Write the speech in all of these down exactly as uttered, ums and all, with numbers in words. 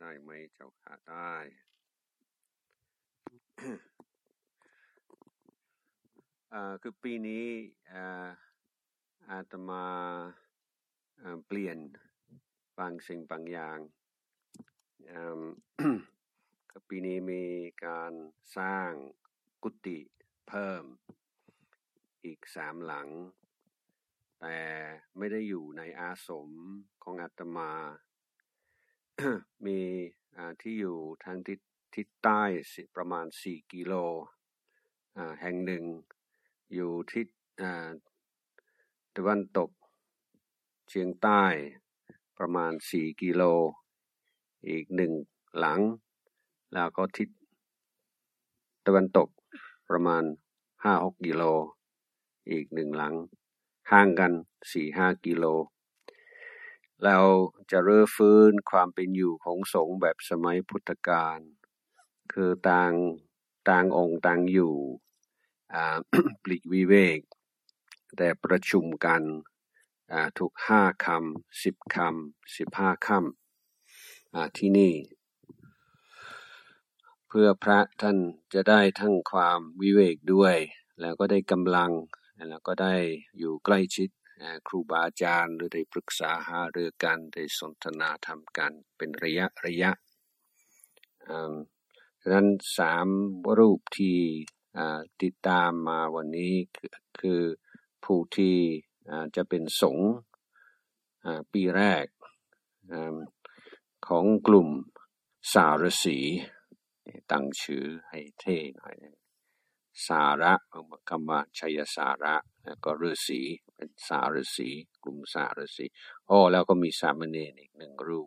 ได้ไหมเจ้าค่ะได้ อ่าคือปีนี้อ่าอาตมาอ่าเปลี่ยนบางสิ่งบางอย่างอ่า คือปีนี้มีการสร้างกุฏิเพิ่มอีกสามหลังแต่ไม่ได้อยู่ในอาสมของอาตมา มีอ่าที่อยู่ทางทิศทิศใต้ประมาณสี่กิโลอ่าแห่งหนึ่งอยู่ทิศอ่าตะวันตกเฉียงใต้ประมาณสี่กิโลอีกหนึ่งหลังแล้วก็ทิศตะวันตกประมาณห้าหกกิโลอีกหนึ่งหลังห่างกันสี่ห้ากิโลเราจะรื้อฟื้นความเป็นอยู่ของสงฆ์แบบสมัยพุทธกาลคือต่างต่างองค์ต่างอยู่อ่า ปลีกวิเวกแต่ประชุมกันอ่าทุกห้าคำสิบคำสิบห้าค่ำอ่าที่นี่เพื่อพระท่านจะได้ทั้งความวิเวกด้วยแล้วก็ได้กำลังแล้วก็ได้อยู่ใกล้ชิดครูบาอาจารย์หรือได้ปรึกษาหารือกันได้สนทนาธรรมกันเป็นระยะระยะฉะนั้นสามรูปที่ติดตามมาวันนี้คือคือผู้ที่จะเป็นสงฆ์ปีแรกของกลุ่มสารสีตั้งชื่อให้เท่หน่อยสาระคำว่าชัยสาระแล้วก็ฤาษีเป็นสารสีกลุ่มสารสีโอ้แล้วก็มีสามเณรอีกหนึ่งรูป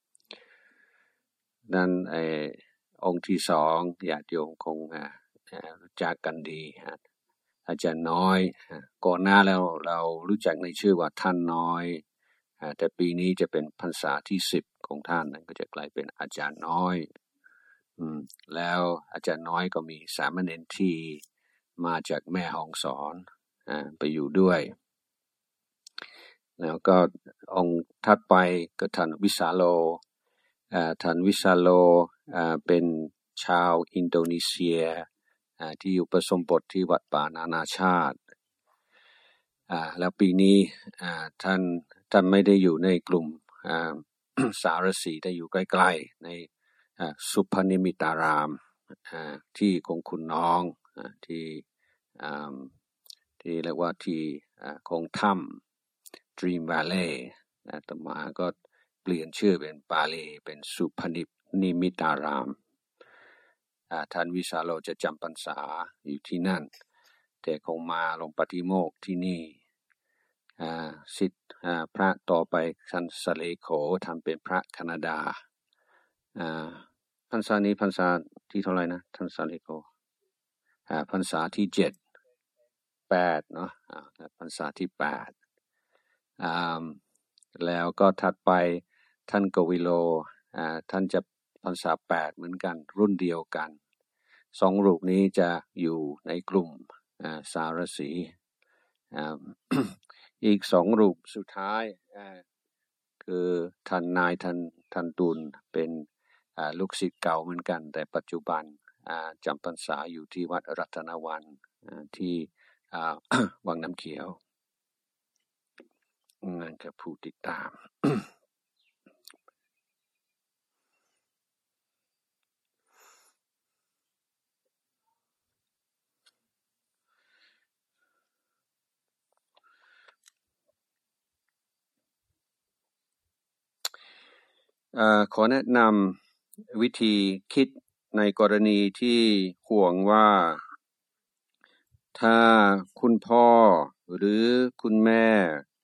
นั่นไอ้องค์ที่สองญาติโยมคงรู้จักกันดีอาจารย์น้อยก่อนหน้าแล้วเรารู้จักในชื่อว่าท่านน้อยแต่ปีนี้จะเป็นพรรษาที่สิบของท่านนั้นก็จะกลายเป็นอาจารย์น้อยอืมแล้วอาจารย์น้อยก็มีสามเณรที่มาจากแม่ฮ่องสอนอ่าไปอยู่ด้วยแล้วก็องค์ถัดไปก็ท่านวิสาโลอ่าท่านวิสาโลอ่าเป็นชาวอินโดนีเซียอ่าที่อยู่ประสมบทที่วัดป่านานาชาติอ่าแล้วปีนี้อ่าท่านท่านไม่ได้อยู่ในกลุ่มอ่า สารสีได้อยู่ใกล้ๆในสุพนิมิตารามที่ของคุณน้องที่ที่เรียกว่าที่ของถ้ำ Dream Valley ต่อมาก็เปลี่ยนชื่อเป็นปาลีเป็นสุพนิมิตารามท่านวิสาโลจะจำพรรษาอยู่ที่นั่นแต่คงมาลงปฏิโมกข์ที่นี่สิทธิ์พระต่อไปท่านสเลโขทำเป็นพระแคนาดาพรรษานี้พรรษาที่เท่าไหร่นะท่านสเลโขพรรษาที่เจ็ดแปดเนาะพรรษาที่แปดแล้วก็ถัดไปท่านกวิโลท่านจะพรรษาแปดเหมือนกันรุ่นเดียวกันสองรูปนี้จะอยู่ในกลุ่มสารสีอีกสองรูปสุดท้ายคือท่านนายท่านท่านตุลเป็นลูกศิษย์เก่าเหมือนกันแต่ปัจจุบันจำพรรษาอยู่ที่วัดรัตนวันที่วังน้ำเขียวนั่นคือผู้ติดตามขอแนะนำวิธีคิดในกรณีที่ห่วงว่าถ้าคุณพ่อหรือคุณแม่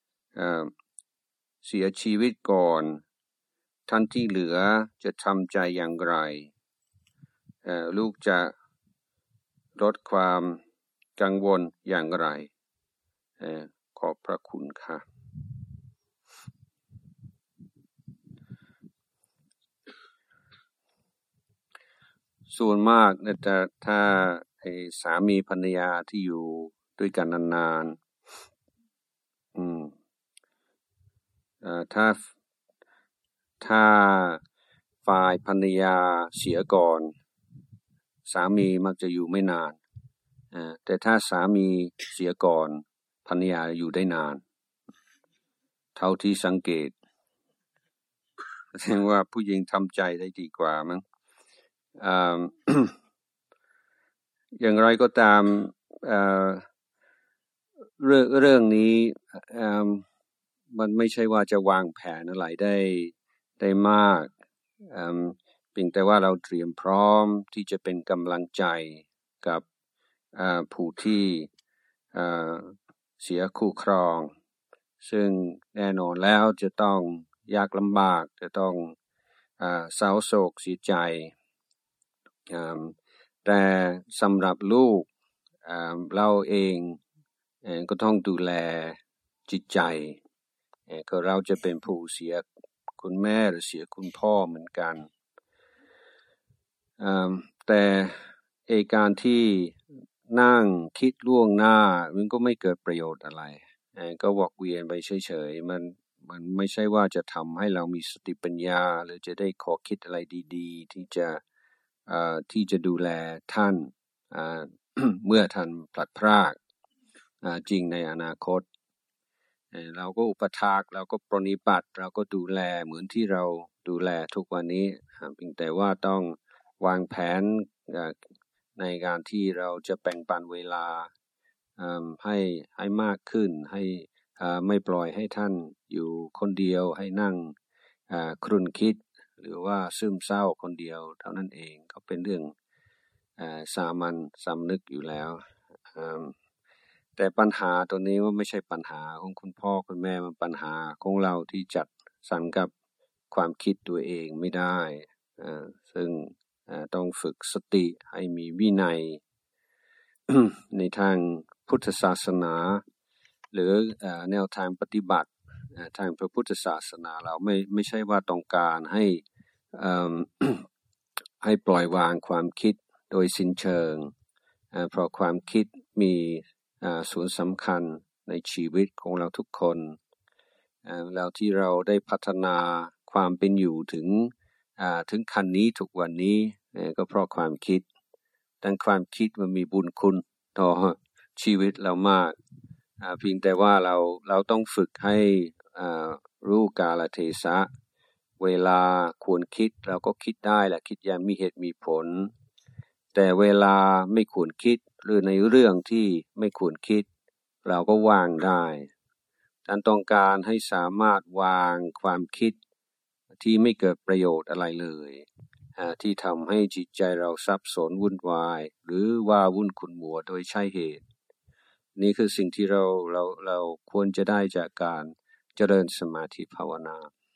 เสียชีวิตก่อนท่านที่เหลือจะทำใจอย่างไรลูกจะลดความกังวลอย่างไรขอบพระคุณค่ะส่วนมากนะจะถ้าไอ้สามีภรรยาที่อยู่ด้วยกันนานๆอืมเอ่อถ้าถ้าฝ่ายภรรยาเสียก่อนสามีมักจะอยู่ไม่นานแต่ถ้าสามีเสียก่อนภรรยาอยู่ได้นานเท่าที่สังเกตแสดงว่าผู้หญิงทำใจได้ดีกว่ามั้ง อย่างไรก็ตามเรื่องเรื่องนี้มันไม่ใช่ว่าจะวางแผนอะไรได้ได้มากเพียงแต่ว่าเราเตรียมพร้อมที่จะเป็นกำลังใจกับผู้ที่เสียคู่ครองซึ่งแน่นอนแล้วจะต้องยากลำบากจะต้องเศร้าโศกเสียใจแต่สำหรับลูกเราเองก็ต้องดูแลจิตใจก็เราจะเป็นผู้เสียคุณแม่หรือเสียคุณพ่อเหมือนกันแต่เอการที่นั่งคิดล่วงหน้ามันก็ไม่เกิดประโยชน์อะไรก็วกเวียนไปเฉยๆมันมันไม่ใช่ว่าจะทำให้เรามีสติปัญญาหรือจะได้ขอคิดอะไรดีๆที่จะที่จะดูแลท่านเมื่อท่านพลัดพรากจริงในอนาคตเราก็อุปถากเราก็ปรนนิบัติเราก็ดูแลเหมือนที่เราดูแลทุกวันนี้เพียงแต่ว่าต้องวางแผนในการที่เราจะแบ่งปันเวลาให้ให้มากขึ้นให้ไม่ปล่อยให้ท่านอยู่คนเดียวให้นั่งครุ่นคิดหรือว่าซึมเศร้าคนเดียวเท่านั้นเองก็เป็นเรื่องสามัญสำนึกอยู่แล้วแต่ปัญหาตัวนี้ว่าไม่ใช่ปัญหาของคุณพ่อคุณแม่มันปัญหาของเราที่จัดสรรกับความคิดตัวเองไม่ได้ซึ่งต้องฝึกสติให้มีวินัย ในทางพุทธศาสนาหรือแนวทางปฏิบัติทางพระพุทธศาสนาเราไม่ไม่ใช่ว่าต้องการให้ ให้ปล่อยวางความคิดโดยสิ้นเชิงเพราะความคิดมีส่วนสำคัญในชีวิตของเราทุกคนแล้วที่เราได้พัฒนาความเป็นอยู่ถึงถึงขั้นนี้ทุกวันนี้ก็เพราะความคิดดังความคิดมันมีบุญคุณต่อชีวิตเรามากเพียงแต่ว่าเราเราต้องฝึกให้รู้กาลเทศะเวลาควรคิดเราก็คิดได้แหละคิดอย่างมีเหตุมีผลแต่เวลาไม่ควรคิดหรือในเรื่องที่ไม่ควรคิดเราก็วางได้ท่านต้องการให้สามารถวางความคิดที่ไม่เกิดประโยชน์อะไรเลยที่ทำให้จิตใจเราสับสนวุ่นวายหรือว่าวุ่นขุ่นมัวโดยใช่เหตุนี่คือสิ่งที่เราเราเราควรจะได้จากการเจริญสมาธิภาวนา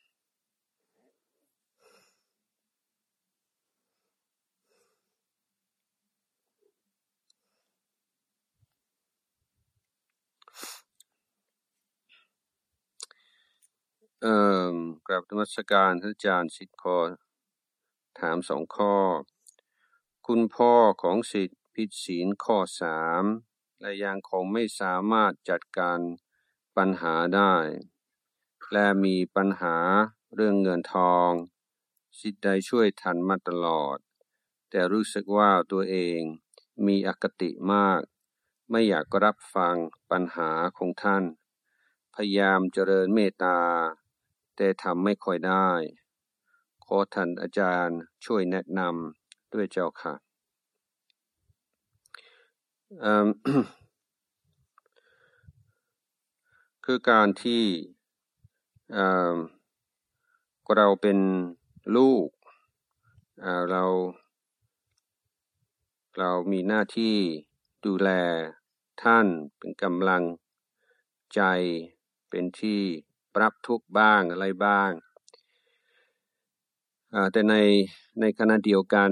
เอ่อกราบนมัสการท่านอาจารย์สิทธิ์ขอถามสองข้อคุณพ่อของสิทธิ์ผิดศีลข้อสามและยังคงไม่สามารถจัดการปัญหาได้และมีปัญหาเรื่องเงินทองสิทธิ์ได้ช่วยท่านมาตลอดแต่รู้สึกว่าตัวเองมีอคติมากไม่อยากรับฟังปัญหาของท่านพยายามเจริญเมตตาแต่ทำไม่ค่อยได้ขอท่านอาจารย์ช่วยแนะนำด้วยเจ้าค่ะคือการที่เราเป็นลูกเราเรามีหน้าที่ดูแลท่านเป็นกำลังใจเป็นที่ปรับทุกข์บ้างอะไรบ้างแต่ในในขณะเดียวกัน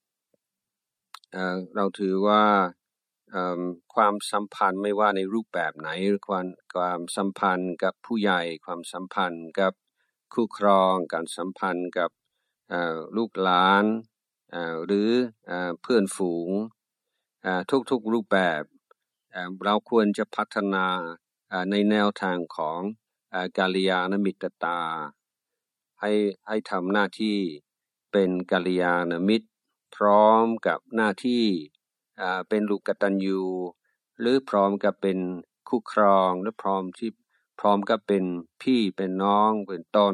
เราถือว่าความสัมพันธ์ไม่ว่าในรูปแบบไหนหรือความความสัมพันธ์กับผู้ใหญ่ความสัมพันธ์กับคู่ครองการสัมพันธ์กับลูกหลานหรือเพื่อนฝูงทุกๆรูปแบบเราควรจะพัฒนาในแนวทางของกัลยาณมิตรตาให้ให้ทำหน้าที่เป็นกัลยาณมิตรพร้อมกับหน้าที่อ่าเป็นลูกกตัญญูหรือพร้อมกับเป็นคู่ครองหรือพร้อมที่พร้อมกับเป็นพี่เป็นน้องเป็นต้น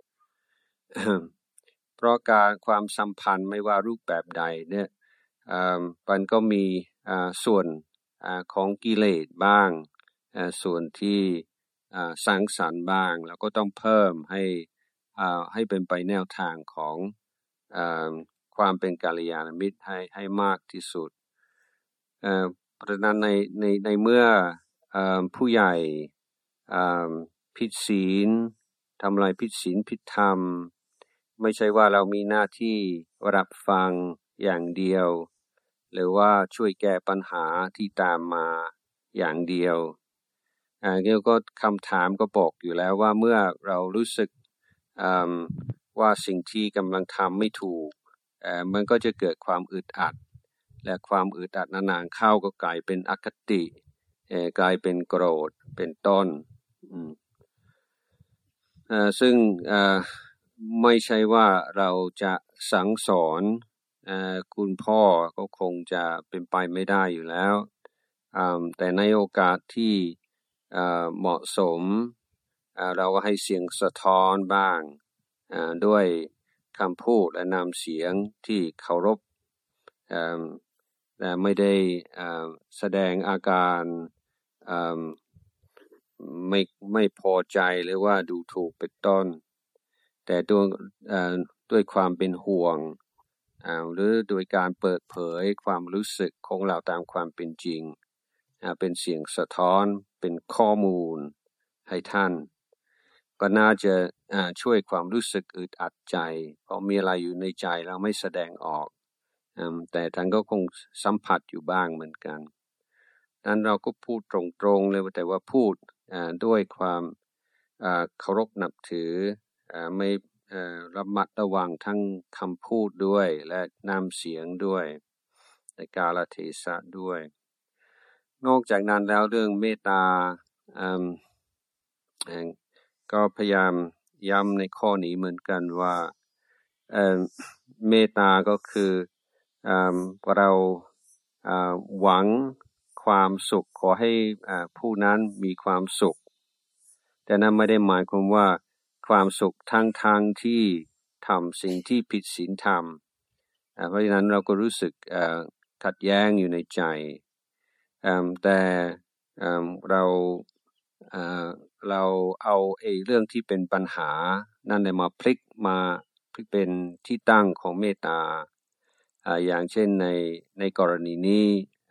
เพราะการความสัมพันธ์ไม่ว่ารูปแบบใดเนี่ยอ่ามันก็มีอ่าส่วนอ่าของกิเลสบ้างอ่าส่วนที่อ่าสร้างสรรค์บ้างแล้วก็ต้องเพิ่มให้อ่าให้เป็นไปแนวทางของอ่าความเป็นกัลยาณมิตรให้ให้มากที่สุดเอ่อเพราะฉะนั้นในในในเมื่ออ่าผู้ใหญ่อ่าผิดศีลทำลายผิดศีลผิดธรรมไม่ใช่ว่าเรามีหน้าที่รับฟังอย่างเดียวหรือว่าช่วยแก้ปัญหาที่ตามมาอย่างเดียวอ่าเกี่ยวก็คำถามก็บอกอยู่แล้วว่าเมื่อเรารู้สึกอ่าว่าสิ่งที่กำลังทำไม่ถูกเอ่อมันก็จะเกิดความอึดอัดและความอึดอัดนานๆเข้าก็กลายเป็นอคติเอ่อกลายเป็นโกรธเป็นต้นอืมเอ่อซึ่งเอ่อไม่ใช่ว่าเราจะสั่งสอนเอ่อคุณพ่อก็คงจะเป็นไปไม่ได้อยู่แล้วอ่าแต่ในโอกาสที่เอ่อเหมาะสมเอ่อเราก็ให้เสียงสะท้อนบ้างอ่าด้วยคำพูดและนำเสียงที่เคารพเอ่อแต่ไม่ได้อ่าแสดงอาการอ่าไม่ไม่พอใจหรือว่าดูถูกเป็นต้นแต่ด้วยเอ่อด้วยความเป็นห่วงอ่าหรือโดยการเปิดเผยความรู้สึกของเราตามความเป็นจริงอ่าเป็นเสียงสะท้อนเป็นข้อมูลให้ท่านก็น่าจะอ่าช่วยความรู้สึกอึดอัดใจเพราะมีอะไรอยู่ในใจเราไม่แสดงออกอืมแต่ท่านก็คงสัมผัสอยู่บ้างเหมือนกันนั้นเราก็พูดตรงๆเลยแต่ว่าพูดอ่าด้วยความอ่าเคารพนับถืออ่าไม่เอ่อระมัดระวังทั้งคำพูดด้วยและน้ำเสียงด้วยในกาลเทศะด้วยนอกจากนั้นแล้วเรื่องเมตตาอืมเอ่อก็พยายามย้ำในข้อนี้เหมือนกันว่าเอ่อเมตตาก็คืออ่าเราอ่าหวังความสุขขอให้อ่าผู้นั้นมีความสุขแต่นั้นไม่ได้หมายความว่าความสุขทั้งทางที่ทำสิ่งที่ผิดศีลธรรมเพราะฉะนั้นเราก็รู้สึกขัดแย้งอยู่ในใจแต่เราเราเอาไอ้เรื่องที่เป็นปัญหานั่นเลยมาพลิกมาพลิกเป็นที่ตั้งของเมตตาอย่างเช่นในในกรณีนี้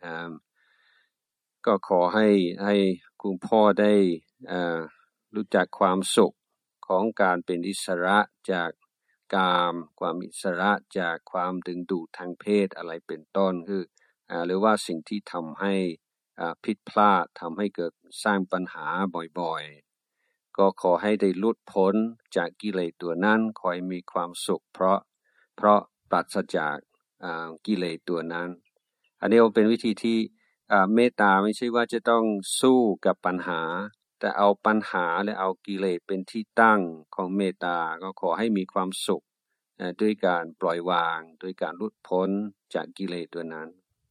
ก็ขอให้ให้คุณพ่อได้รู้จักความสุขของการเป็นอิสระจากกามความอิสระจากความดึงดูดทางเพศอะไรเป็นต้นคืออ่าหรือว่าสิ่งที่ทำให้อ่าผิดพลาดทำให้เกิดสร้างปัญหาบ่อยๆก็ขอให้ได้หลุดพ้นจากกิเลสตัวนั้นขอให้มีความสุขเพราะเพราะปราศจากอ่ากิเลสตัวนั้นอันนี้เป็นวิธีที่อ่าเมตตาไม่ใช่ว่าจะต้องสู้กับปัญหาแต่เอาปัญหาและเอากิเลสเป็นที่ตั้งของเมตตาก็ขอให้มีความสุขด้วยการปล่อยวางด้วยการหลุดพ้นจากกิเลสตัวนั้น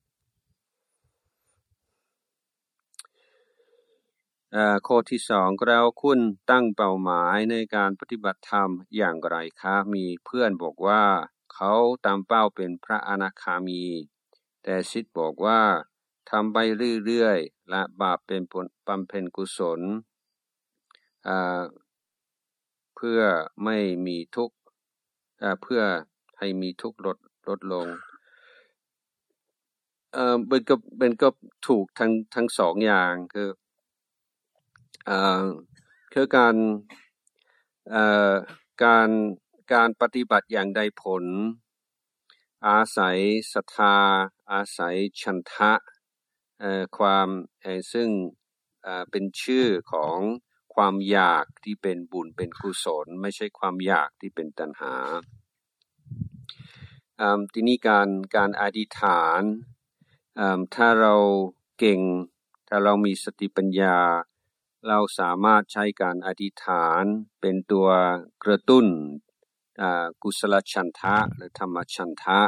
ข้อที่สองแล้วคุณตั้งเป้าหมายในการปฏิบัติธรรมอย่างไรคะมีเพื่อนบอกว่าเขาตามเป้าเป็นพระอนาคามีแต่ศิษย์บอกว่าทำไปเรื่อยๆและบาปเป็นบำเพ็ญกุศลเพื่อไม่มีทุกข์เพื่อให้มีทุกข์ลดลดลงเอ่อเป็นก็เป็นก็ถูกทั้งทั้งสองอย่างคือเอ่อคือการเอ่อการการปฏิบัติอย่างใดผลอาศัยศรัทธาอาศัยฉันทะเอ่อความเอ่อซึ่งเอ่อเป็นชื่อของความอยากที่เป็นบุญเป็นกุศลไม่ใช่ความอยากที่เป็นตัณหาอ่าทีนี้การการอธิษฐานอ่าถ้าเราเก่งถ้าเรามีสติปัญญาเราสามารถใช้การอธิษฐานเป็นตัวกระตุ้นกุศลฉันทะหรือธรรมฉันทะ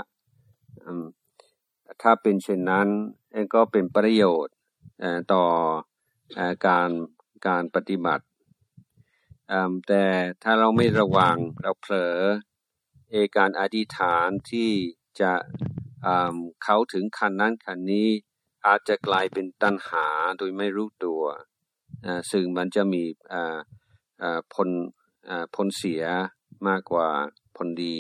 ถ้าเป็นเช่นนั้นก็เป็นประโยชน์ต่อการการปฏิบัติแต่ถ้าเราไม่ระวังเราเผลอเอการอธิษฐานที่จะเข้าถึงขั้นนั้นขั้นนี้อาจจะกลายเป็นตัณหาโดยไม่รู้ตัวซึ่งมันจะมีผลผลเสียมากกว่าผลดี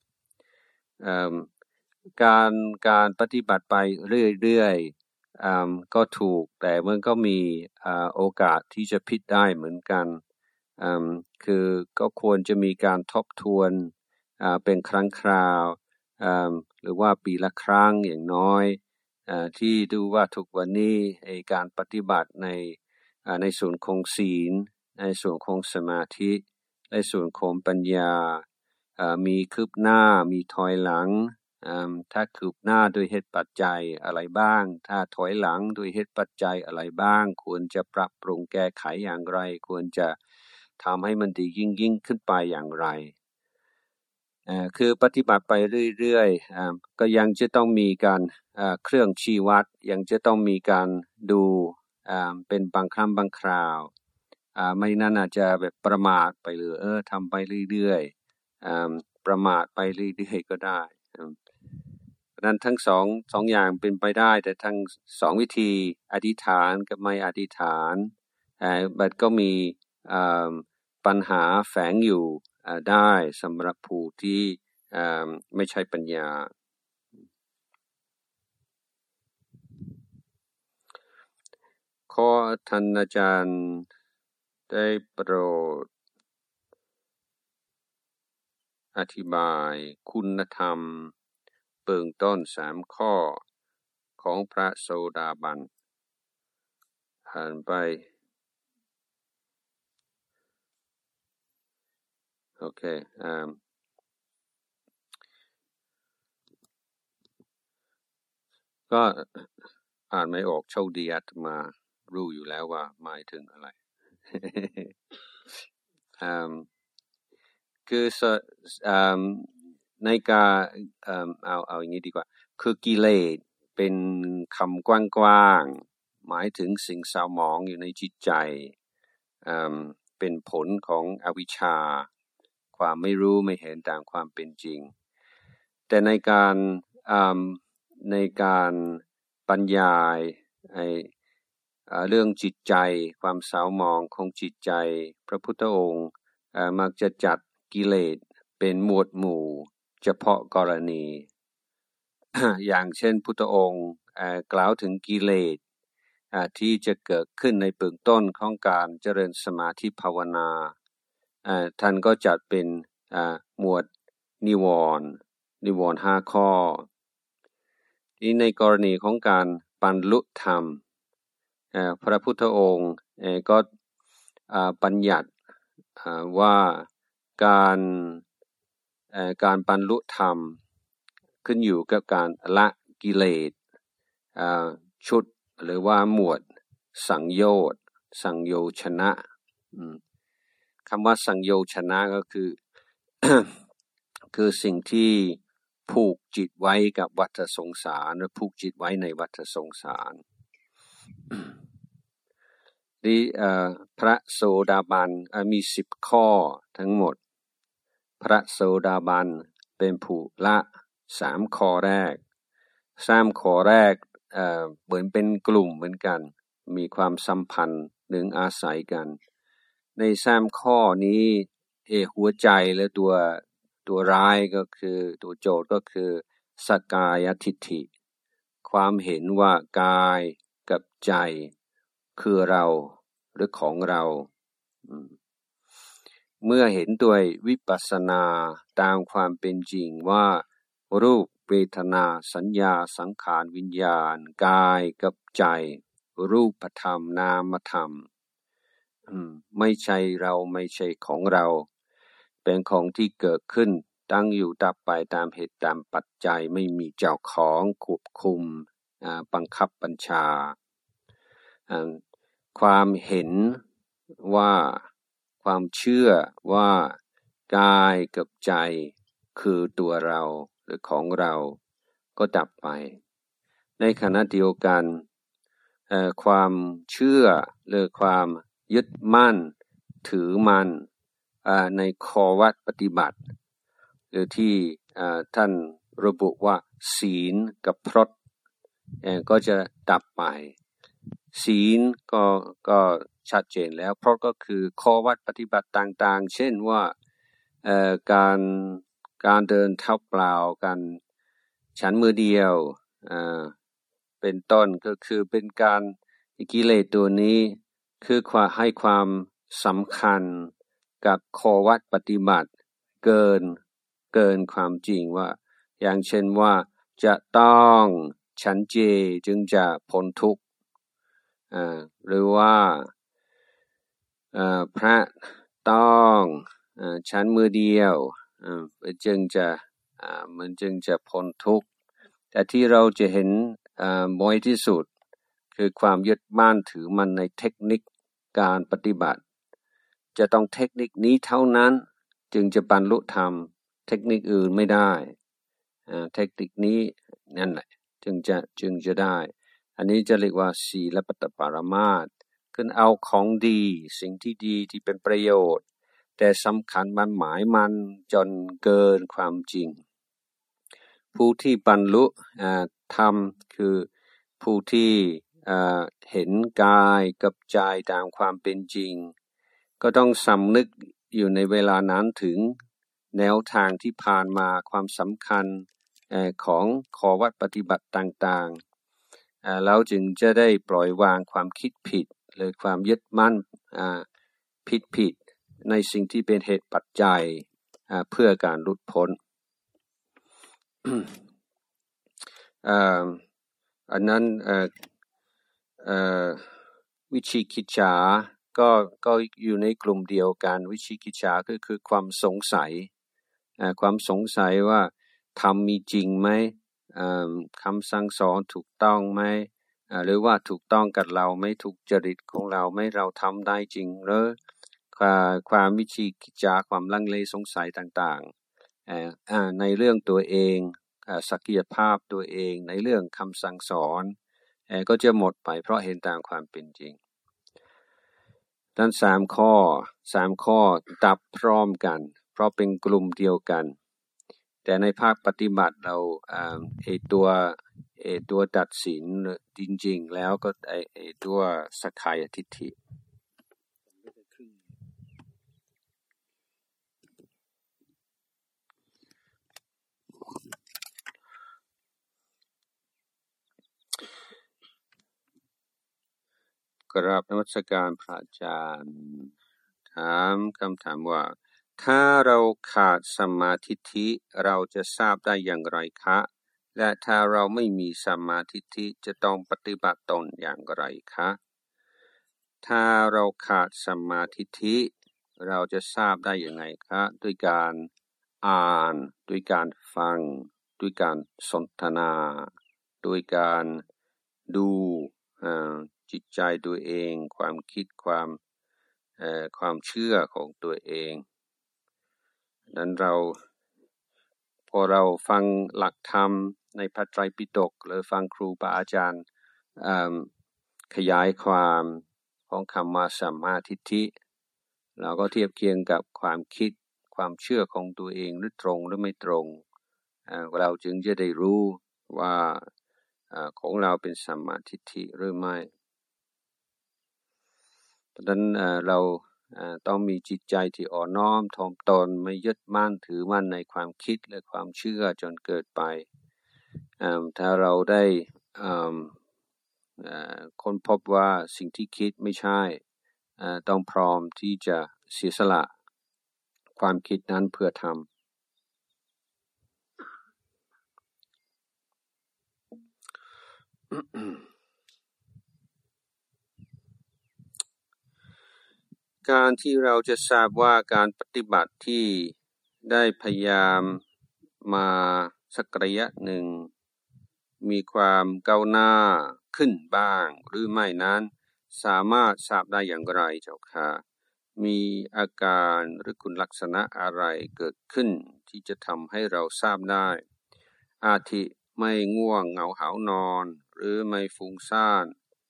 การการปฏิบัติไปเรื่อยๆก็ถูกแต่มันก็มีโอกาสที่จะผิดได้เหมือนกันคือก็ควรจะมีการทบทวนเป็นครั้งคราวหรือว่าปีละครั้งอย่างน้อยที่ดูว่าทุกวันนี้การปฏิบัติในในส่วนของศีลในส่วนของสมาธิในส่วนของปัญญามีคืบหน้ามีถอยหลังถ้าคืบหน้าโดยเหตุปัจจัยอะไรบ้างถ้าถอยหลังโดยเหตุปัจจัยอะไรบ้างควรจะปรับปรุงแก้ไขอย่างไรควรจะทำให้มันดียิ่งยิ่งขึ้นไปอย่างไรคือปฏิบัติไปเรื่อยๆก็ยังจะต้องมีการเครื่องชี้วัดยังจะต้องมีการดูเป็นบางครั้งบางคราวไม่นั้นอาจจะแบบประมาทไปเลยเออทำไปเรื่อยๆประมาทไปเรื่อยๆก็ได้เพราะนั้นทั้งสองสองอย่างเป็นไปได้แต่ทั้งสองวิธีอธิษฐานกับไม่อธิษฐานบัดก็มีปัญหาแฝงอยู่ได้สำหรับผู้ที่ไม่ใช่ปัญญาขอท่านอาจารย์ได้โปรดอธิบายคุณธรรมเบื้องต้นสามข้อของพระโสดาบันอ่านไปโอเคอ่าก็อ่านไม่ออกโชคดีอาตมารู้อยู่แล้วว่าหมายถึงอะไร คือในการเอาเอาอย่างนี้ดีกว่าคือกิเลสเป็นคำกว้างๆหมายถึงสิ่งเศร้าหมองอยู่ในจิตใจเป็นผลของอวิชชาความไม่รู้ไม่เห็นตามความเป็นจริงแต่ในการในการบรรยายเรื่องจิตใจความเศร้าหมองของจิตใจพระพุทธองค์มักจะจัดกิเลสเป็นหมวดหมู่เฉพาะกรณี อย่างเช่นพุทธองค์กล่าวถึงกิเลสที่จะเกิดขึ้นในเบื้องต้นของการเจริญสมาธิภาวนาท่านก็จัดเป็นหมวดนิวรณ์นิวรณ์ห้าข้อที่ในกรณีของการบรรลุธรรมพระพุทธองค์ก็บัญญัติว่าการการบรรลุธรรมขึ้นอยู่กับการละกิเลสชุดหรือว่าหมวดสังโยชน์สังโยชนะคำว่าสังโยชนะก็คือ คือสิ่งที่ผูกจิตไว้กับวัฏสงสารหรือผูกจิตไว้ในวัฏสงสารที่พระโสดาบันมีสิบข้อทั้งหมดพระโสดาบันเป็นผู้ละสามข้อแรกสามข้อแรกเหมือนเป็นกลุ่มเหมือนกันมีความสัมพันธ์หนึ่งอาศัยกันในสามข้อนี้เอหัวใจและตัวตัวร้ายก็คือตัวโจทย์ก็คือสักกายทิฏฐิความเห็นว่ากายกับใจคือเราหรือของเราเมื่อเห็นด้วยวิปัสสนาตามความเป็นจริงว่ารูปเวทนาสัญญาสังขารวิญญาณกายกับใจรูปธรรมนามธรรมไม่ใช่เราไม่ใช่ของเราเป็นของที่เกิดขึ้นตั้งอยู่ดับไปตามเหตุตามปัจจัยไม่มีเจ้าของควบคุมบังคับบัญชาความเห็นว่าความเชื่อว่ากายกับใจคือตัวเราหรือของเราก็ดับไปในขณะเดียวกันเอ่อความเชื่อหรือความยึดมั่นถือมั่นในข้อวัดปฏิบัติหรือที่ท่านระบุว่าศีลกับพรตก็จะดับไปศีลก็ก็ชัดเจนแล้วพรตก็คือข้อวัดปฏิบัติต่างๆเช่นว่าการการเดินเท้าเปล่ากันฉันมือเดียวเป็นต้นก็คือเป็นการกิเลสตัวนี้คือความให้ความสำคัญกับข้อวัดปฏิบัติเกินเกินความจริงว่าอย่างเช่นว่าจะต้องฉันเจจึงจะพ้นทุกข์หรือว่าพระต้องฉันมือเดียวจึงจะมันจึงจะพ้นทุกข์แต่ที่เราจะเห็นบ่อยที่สุดคือความยึดมั่นถือมันในเทคนิคการปฏิบัติจะต้องเทคนิคนี้เท่านั้นจึงจะบรรลุธรรมเทคนิคอื่นไม่ได้เทคนิคนี้นั่นแหละจึงจะจึงจะได้อันนี้จะเรียกว่าศีลปัตตปรามาสคือเอาของดีสิ่งที่ดีที่เป็นประโยชน์แต่สำคัญมันหมายมันจนเกินความจริงผู้ที่บรรลุธรรมคือผู้ที่เห็นกายกับใจตามความเป็นจริงก็ต้องสำนึกอยู่ในเวลานั้นถึงแนวทางที่ผ่านมาความสำคัญของข้อวัดปฏิบัติต่างๆแล้วจึงจะได้ปล่อยวางความคิดผิดหรือความยึดมั่นผิดผิดในสิ่งที่เป็นเหตุปัจจัยเพื่อการหลุดพ้น อันนั้นวิชิกิจฉาก็ก็อยู่ในกลุ่มเดียวกันวิชิกิจฉาก็คือความสงสัยความสงสัยว่าธรรมมีจริงไหมคำสั่งสอนถูกต้องไหมหรือว่าถูกต้องกับเราไม่ถูกจริตของเราไม่เราทำได้จริงหรือความวิชิกิจฉาความลังเลสงสัยต่างๆในเรื่องตัวเองศักยภาพตัวเองในเรื่องคำสั่งสอนก็จะหมดไปเพราะเห็นตามความเป็นจริงทั้งสามข้อสามข้อดับพร้อมกันเพราะเป็นกลุ่มเดียวกันแต่ในภาคปฏิบัติเราไอตัวไอตัวตัดสินจริงๆแล้วก็ไอไอตัวสักขายทิฏฐิกราบนมัสการพระอาจารย์ถามคำถามว่าถ้าเราขาดสัมมาทิฏฐิเราจะทราบได้อย่างไรคะและถ้าเราไม่มีสัมมาทิฏฐิจะต้องปฏิบัติตนอย่างไรคะถ้าเราขาดสัมมาทิฏฐิเราจะทราบได้อย่างไรคะด้วยการอ่านด้วยการฟังด้วยการสนทนาด้วยการดูจิตใจตัวเองความคิดความเอ่อความเชื่อของตัวเองนั้นเราพอเราฟังหลักธรรมในพระไตรปิฎกหรือฟังครูบาอาจารย์ขยายความของคำว่าสัมมาทิฏฐิเราก็เทียบเคียงกับความคิดความเชื่อของตัวเองหรือตรงหรือไม่ตรงเราจึงจะได้รู้ว่าของเราเป็นสัมมาทิฏฐิหรือไม่ดังนั้นเราต้องมีจิตใจที่อ่อนน้อมถ่อมตนไม่ยึดมั่นถือมั่นในความคิดและความเชื่อจนเกิดไปถ้าเราได้ค้นพบว่าสิ่งที่คิดไม่ใช่ต้องพร้อมที่จะเสียสละความคิดนั้นเพื่อทำการที่เราจะทราบว่าการปฏิบัติที่ได้พยายามมาสักระยะหนึ่งมีความก้าวหน้าขึ้นบ้างหรือไม่นั้นสามารถทราบได้อย่างไรเจ้าค่ะมีอาการหรือคุณลักษณะอะไรเกิดขึ้นที่จะทำให้เราทราบได้อาทิไม่ง่วงเหงาหาวนอนหรือไม่ฟุ้งซ่าน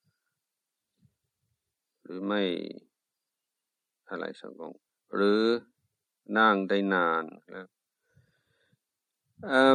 หรือไม่อะไรสักอย่างหรือนั่งได้นานเอ่อ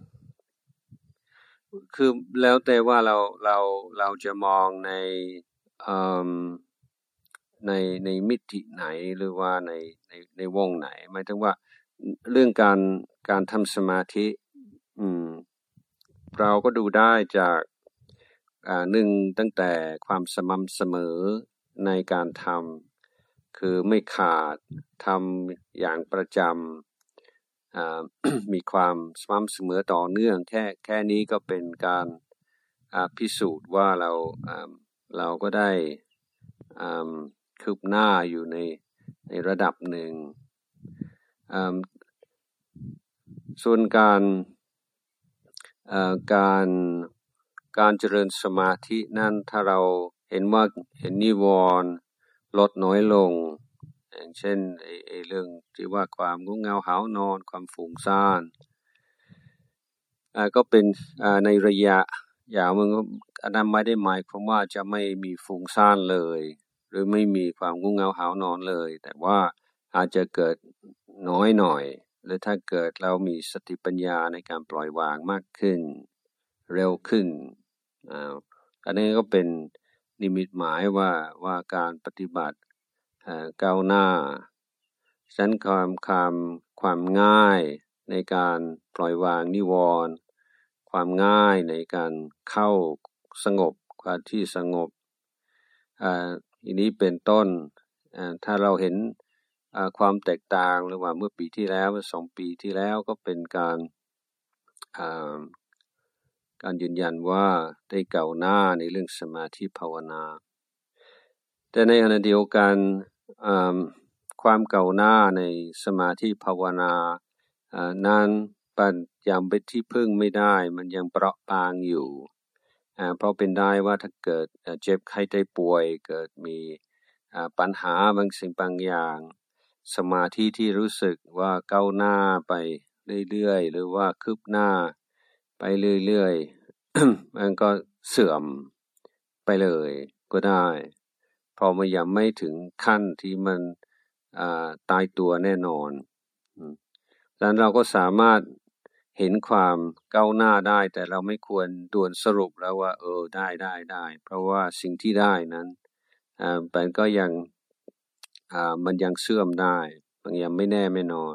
คือแล้วแต่ว่าเราเราเราจะมองในเอ่อในในมิติไหนหรือว่าในในในวงไหนหมายถึงว่าเรื่องการการทำสมาธิอืมเราก็ดูได้จากอ่าหนึ่งตั้งแต่ความสม่ำเสมอในการทำคือไม่ขาดทำอย่างประจำอ่า มีความสม่ำเสมอต่อเนื่องแค่แค่นี้ก็เป็นการอ่าพิสูจน์ว่าเราอ่าเราก็ได้อ่าคืบหน้าอยู่ในในระดับหนึ่งอ่าส่วนการอ่าการการเจริญสมาธินั้นถ้าเราเห็นว่าเห็นนิวรณ์ลดน้อยลงอย่างเช่นไอ้ไอ้เรื่องที่ว่าความง่วงเหงาหาวนอนความฟุ้งซ่านอ่าก็เป็นอ่าในระยะยาวมันก็อันนั้นไม่ได้หมายความว่าจะไม่มีฟุ้งซ่านเลยหรือไม่มีความง่วงเหงาหาวนอนเลยแต่ว่าอาจจะเกิดน้อยหน่อยหรือถ้าเกิดเรามีสติปัญญาในการปล่อยวางมากขึ้นเร็วขึ้นอ่าอันนี้ก็เป็นนิมิตหมายว่าว่าการปฏิบัติอ่าก้าวหน้าฉะนั้นความความความง่ายในการปล่อยวางนิวรณ์ความง่ายในการเข้าสงบความที่สงบอ่าอันนี้เป็นต้นอ่าถ้าเราเห็นอ่าความแตกต่างระหว่างเมื่อปีที่แล้วสองปีที่แล้วก็เป็นการอ่าการยืนยันว่าได้ก้าวหน้าในเรื่องสมาธิภาวนาแต่ในขณะเดียวกันอ่าความก้าวหน้าในสมาธิภาวนาอ่านั้นปัญยังเป็นที่พึ่งไม่ได้มันยังเปราะบางอยู่อ่าเพราะเป็นได้ว่าถ้าเกิดเจ็บไข้ได้ป่วยเกิดมีอ่าปัญหาบางสิ่งบางอย่างสมาธิที่รู้สึกว่าก้าวหน้าไปเรื่อยๆหรือว่าคืบหน้าไปเรื่อยๆ มันก็เสื่อมไปเลยก็ได้เพราะมันยังไม่ถึงขั้นที่มันอ่าตายตัวแน่นอนดังนั้นเราก็สามารถเห็นความก้าวหน้าได้แต่เราไม่ควรด่วนสรุปแล้วว่าเออได้ได้ได้เพราะว่าสิ่งที่ได้นั้นอ่ามันก็ยังอ่ามันยังเสื่อมได้มันยังไม่แน่ไม่นอน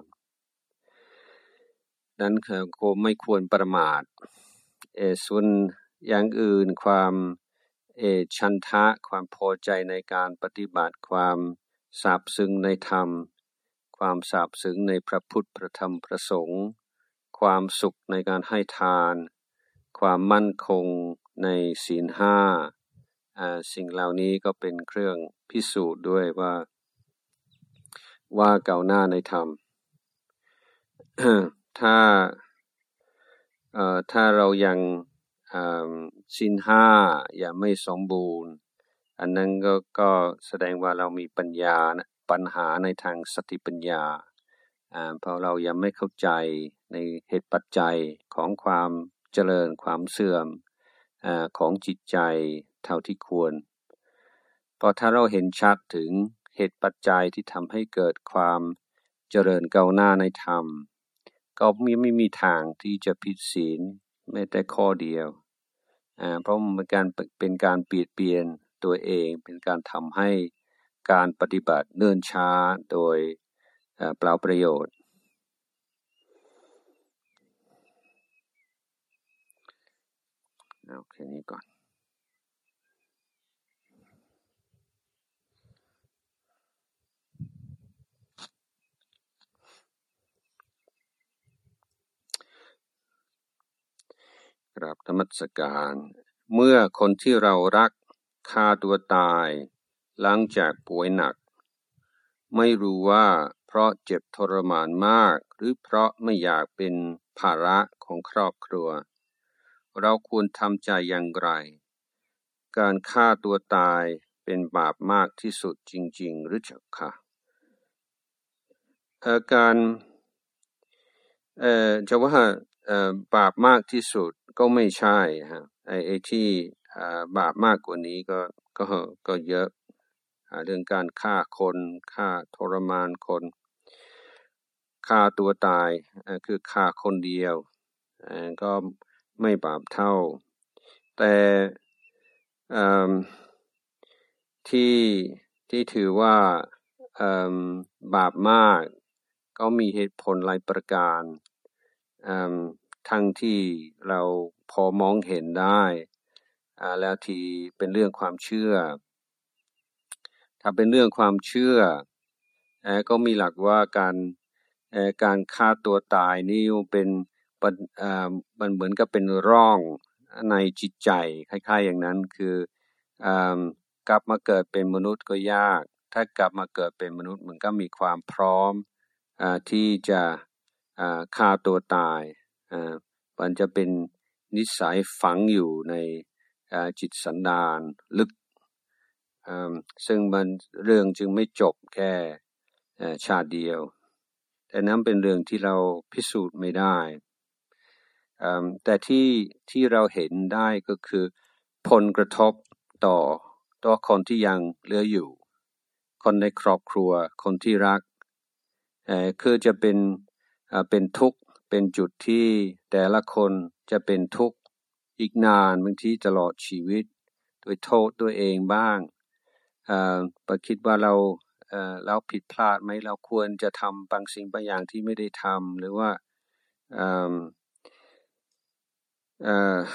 นั้นคือก็ไม่ควรประมาทเออส่วนอย่างอื่นความเออฉันทะความพอใจในการปฏิบัติความซาบซึ้งในธรรมความซาบซึ้งในพระพุทธพระธรรมพระสงฆ์ความสุขในการให้ทานความมั่นคงในศีลห้าอ่าสิ่งเหล่านี้ก็เป็นเครื่องพิสูจน์ด้วยว่าว่าก้าวหน้าในธรรม ถ้าเอ่อถ้าเรายังศีลห้ายังไม่สมบูรณ์อันนั้นก็ก็แสดงว่าเรามีปัญญาปัญหาในทางสติปัญญาอ่าเพราะเรายังไม่เข้าใจในเหตุปัจจัยของความเจริญความเสื่อมอ่าของจิตใจเท่าที่ควรเพราะถ้าเราเห็นชัดถึงเหตุปัจจัยที่ทำให้เกิดความเจริญก้าวหน้าในธรรมก็ไม่ไม่มีทางที่จะผิดศีลแม้แต่ข้อเดียวอ่าเพราะมันเป็นการเป็นการเปลี่ยนเปลี่ยนตัวเองเป็นการทำให้การปฏิบัติเนิ่นช้าโดยเปล่าประโยชน์เอาแค่นี้ก่อนกราบนมัสการเมื่อคนที่เรารักฆ่าตัวตายหลังจากป่วยหนักไม่รู้ว่าเพราะเจ็บทรมานมากหรือเพราะไม่อยากเป็นภาระของครอบครัวเราควรทำใจอย่างไรการฆ่าตัวตายเป็นบาปมากที่สุดจริงๆหรือเปล่าคะเอ่อการเอ่อจะว่าเอ่อบาปมากที่สุดก็ไม่ใช่ฮะไอ้ไอ้ที่อ่าบาปมากกว่านี้ก็ก็ก็เยอะอ่าเรื่องการฆ่าคนฆ่าทรมานคนฆ่าตัวตายเอ่อคือฆ่าคนเดียวเอ่อก็ไม่บาปเท่าแต่เอ่อที่ที่ถือว่าเอ่อบาปมากก็มีเหตุผลหลายประการเอ่อทั้งที่เราพอมองเห็นได้อ่าแล้วที่เป็นเรื่องความเชื่อถ้าเป็นเรื่องความเชื่อเอ่อก็มีหลักว่าการเอ่อการฆ่าตัวตายนี่เป็นปัญอ่ามันเหมือนกับเป็นร่องในจิตใจคล้ายๆอย่างนั้นคืออ่ากลับมาเกิดเป็นมนุษย์ก็ยากถ้ากลับมาเกิดเป็นมนุษย์มันก็มีความพร้อมอ่าที่จะอ่าฆ่าตัวตายอ่ามันจะเป็นนิสัยฝังอยู่ในอ่าจิตสันดานลึกอ่าซึ่งมันเรื่องจึงไม่จบแค่ชาติเดียวแต่นั้นเป็นเรื่องที่เราพิสูจน์ไม่ได้แต่ที่ที่เราเห็นได้ก็คือผลกระทบต่อต่อคนที่ยังเหลืออยู่คนในครอบครัวคนที่รักเอ่อคือจะเป็นอ่าเป็นทุกข์เป็นจุดที่แต่ละคนจะเป็นทุกข์อีกนานบางทีตลอดชีวิตโดยโทษตัวเองบ้างอ่าประคิดว่าเราเอ่อเราผิดพลาดไหมเราควรจะทำบางสิ่งบางอย่างที่ไม่ได้ทำหรือว่าอ่าเอ่อ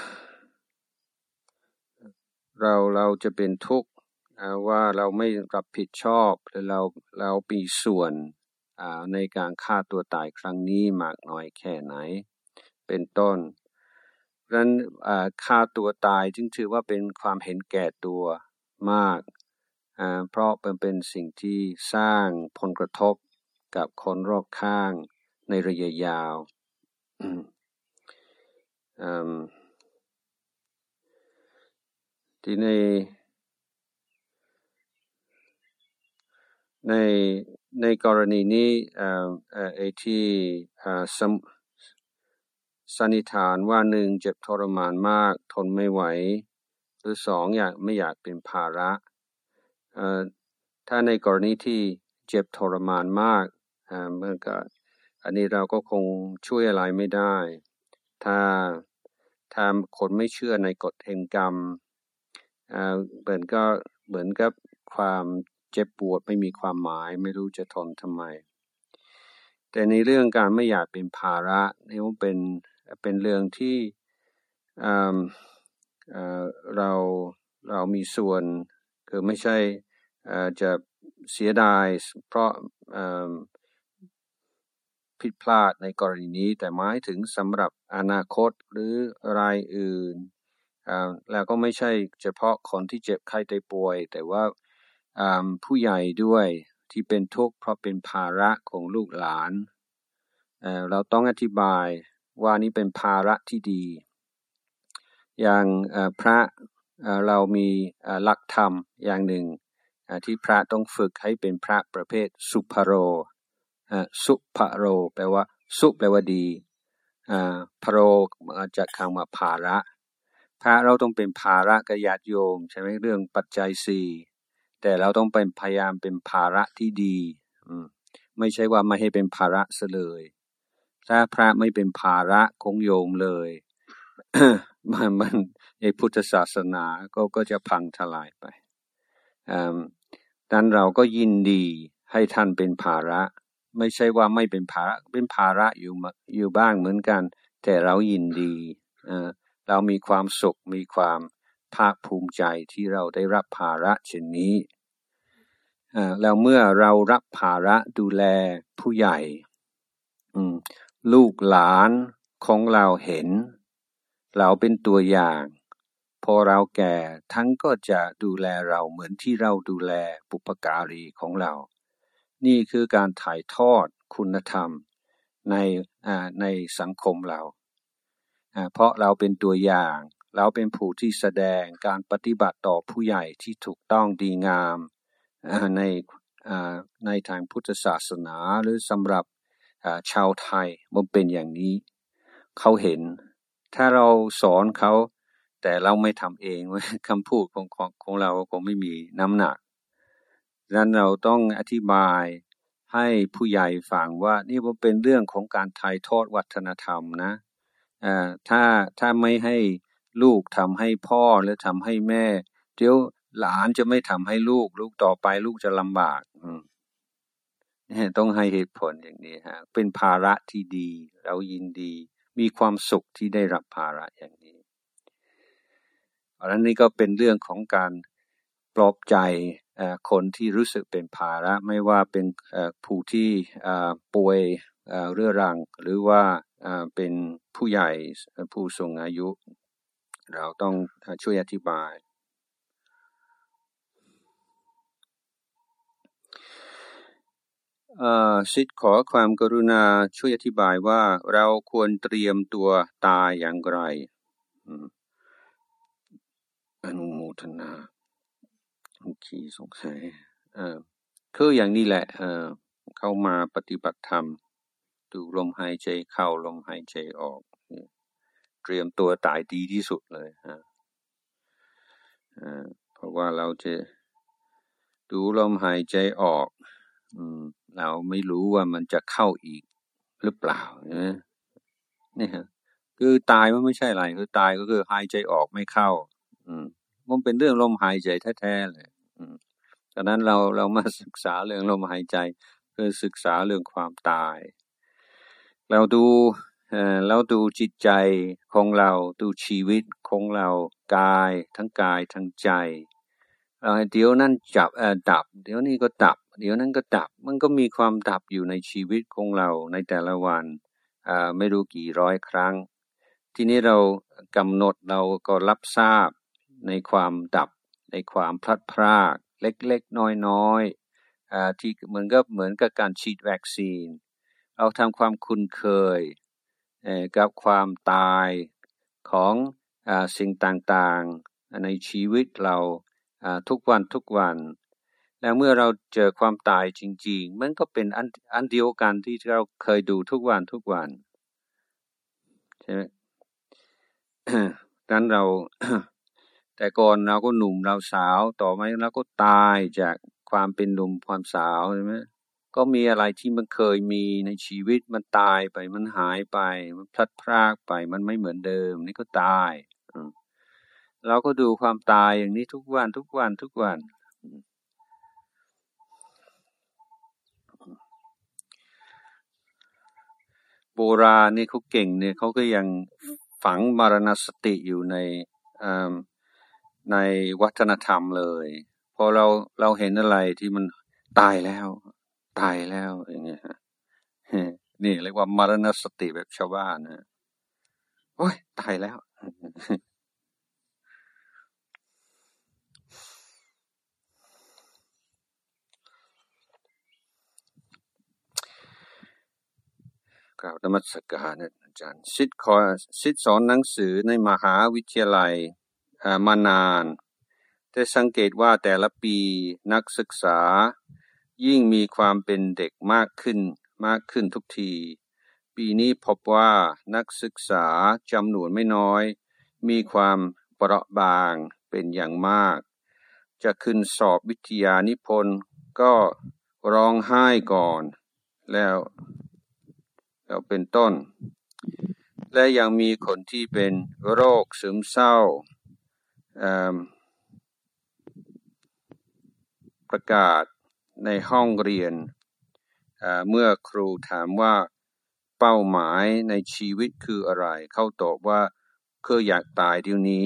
เราเราจะเป็นทุกข์ว่าเราไม่รับผิดชอบหรือเราเรามีส่วนในการฆ่าตัวตายครั้งนี้มากน้อยแค่ไหนเป็นต้นเพราะฉะนั้นฆ่าตัวตายจึงถือว่าเป็นความเห็นแก่ตัวมากเพราะเป็นเป็นสิ่งที่สร้างผลกระทบกับคนรอบข้างในระยะยาวที่ในในในกรณีนี้ไอ้ที่สันนิษฐานว่าหนึ่งเจ็บทรมานมากทนไม่ไหวหรือสองอยากไม่อยากเป็นภาระถ้าในกรณีที่เจ็บทรมานมากเมื่อก็อันนี้เราก็คงช่วยอะไรไม่ได้ถ้าถ้าคนไม่เชื่อในกฎแห่งกรรมเหมือนก็เหมือนกับความเจ็บปวดไม่มีความหมายไม่รู้จะทนทำไมแต่ในเรื่องการไม่อยากเป็นภาระนี่มันเป็นเป็นเรื่องที่เราเรามีส่วนคือไม่ใช่จะเสียดายเพราะผิดพลาดในกรณีนี้แต่หมายถึงสำหรับอนาคตหรือรายอื่นแล้วก็ไม่ใช่เฉพาะคนที่เจ็บไข้ได้ป่วยแต่ว่าผู้ใหญ่ด้วยที่เป็นทุกข์เพราะเป็นภาระของลูกหลานเราต้องอธิบายว่านี่เป็นภาระที่ดีอย่างพระเรามีหลักธรรมอย่างหนึ่งที่พระต้องฝึกให้เป็นพระประเภทสุภโรสุภโรแปลว่าสุแปลว่าดีภโรมาจากคำว่าภาระพระเราต้องเป็นภาระกับญาติโยมใช่ไหมเรื่องปัจจัยสี่แต่เราต้องเป็นพยายามเป็นภาระที่ดีไม่ใช่ว่าไม่ให้เป็นภาระซะเลยถ้าพระไม่เป็นภาระของโยมเลย มันมันในพุทธศาสนาก็ก็จะพังทลายไปดังนั้นเราก็ยินดีให้ท่านเป็นภาระไม่ใช่ว่าไม่เป็นภาระเป็นภาระอยู่อยู่บ้างเหมือนกันแต่เรายินดีเรามีความสุขมีความภาคภูมิใจที่เราได้รับภาระเช่นนี้แล้วเมื่อเรารับภาระดูแลผู้ใหญ่ลูกหลานของเราเห็นเราเป็นตัวอย่างพอเราแก่ทั้งก็จะดูแลเราเหมือนที่เราดูแลบุพการีของเรานี่คือการถ่ายทอดคุณธรรมในในสังคมเราเพราะเราเป็นตัวอย่างเราเป็นผู้ที่แสดงการปฏิบัติต่อผู้ใหญ่ที่ถูกต้องดีงามในในทางพุทธศาสนาหรือสำหรับชาวไทยมันเป็นอย่างนี้เขาเห็นถ้าเราสอนเขาแต่เราไม่ทำเองคำพูดของของของเราคงไม่มีน้ำหนักดังนั้นเราต้องอธิบายให้ผู้ใหญ่ฟังว่านี่มันเป็นเรื่องของการถ่ายทอดวัฒนธรรมนะอ่าถ้าถ้าไม่ให้ลูกทำให้พ่อหรือทำให้แม่เดี๋ยวหลานจะไม่ทำให้ลูกลูกต่อไปลูกจะลำบากอืมต้องให้เหตุผลอย่างนี้ฮะเป็นภาระที่ดีเรายินดีมีความสุขที่ได้รับภาระอย่างนี้อันนั้นนี่ก็เป็นเรื่องของการปลอบใจคนที่รู้สึกเป็นภาระไม่ว่าเป็นผู้ที่ป่วยเรื้อรังหรือว่าเป็นผู้ใหญ่ผู้สูงอายุเราต้องช่วยอธิบายสิทธิ์ขอความกรุณาช่วยอธิบายว่าเราควรเตรียมตัวตายอย่างไรอนุโมทนาโอเคสงสัยเอ่อคืออย่างนี้แหละเอ่อเข้ามาปฏิบัติธรรมดูลมหายใจเข้าลมหายใจออกเตรียมตัวตายดีที่สุดเลยฮะเอ่อเพราะว่าเราจะดูลมหายใจออกอืมเราไม่รู้ว่ามันจะเข้าอีกหรือเปล่านะนี่ฮะคือตายมันไม่ใช่อะไรคือตายก็คือหายใจออกไม่เข้าอืมมันเป็นเรื่องลมหายใจแท้ๆเลยอืมดังนั้นเราเรามาศึกษาเรื่องลมหายใจคือศึกษาเรื่องความตายเราดูเอ่อเราดูจิตใจของเราดูชีวิตของเรากายทั้งกายทั้งใจเอ่อเดี๋ยวนั้นจับเอ่อดับเดี๋ยวนี้ก็ดับเดี๋ยวนั้นก็ดับมันก็มีความดับอยู่ในชีวิตของเราในแต่ละวันอ่าไม่รู้กี่ร้อยครั้งทีนี้เรากำหนดเราก็รับทราบในความดับในความพลัดพรากเล็กๆน้อยๆอ่าที่เหมือนกับเหมือนกับการฉีดวัคซีนเราทำความคุ้นเคยเอ่อกับความตายของอ่าสิ่งต่างๆในชีวิตเราอ่าทุกวันทุกวันแล้วเมื่อเราเจอความตายจริงๆมันก็เป็นอันอันเดียวกันที่เราเคยดูทุกวันทุกวันใช่ไหม นั้นเรา แต่ก่อนเราก็หนุ่มเราสาวต่อมาเราก็ตายจากความเป็นหนุ่มความสาวใช่ไหมก็มีอะไรที่มันเคยมีในชีวิตมันตายไปมันหายไปมันพลัดพรากไปมันไม่เหมือนเดิมนี่ก็ตายเราก็ดูความตายอย่างนี้ทุกวันทุกวันทุกวันโบราณนี่เขาเก่งเนี่ยเขาก็ยังฝังมรณสติอยู่ในในวัฒนธรรมเลยพอเราเราเห็นอะไรที่มันตายแล้วตายแล้วอย่างเงี้ยนี่เรียกว่ามรณสติแบบชาวบ้านนะโอ้ยตายแล้วกล่าวนมัสการอาจารย์ศิษย์ขอศิษย์สอนหนังสือในมหาวิทยาลัยมานานแต่สังเกตว่าแต่ละปีนักศึกษายิ่งมีความเป็นเด็กมากขึ้นมากขึ้นทุกทีปีนี้พบว่านักศึกษาจำนวนไม่น้อยมีความเปราะบางเป็นอย่างมากจะขึ้นสอบวิทยานิพนธ์ก็ร้องไห้ก่อนแล้วแล้วเป็นต้นและยังมีคนที่เป็นโรคซึมเศร้าประกาศในห้องเรียนเมื่อครูถามว่าเป้าหมายในชีวิตคืออะไรเขาตอบว่าคืออยากตายเดี๋ยวนี้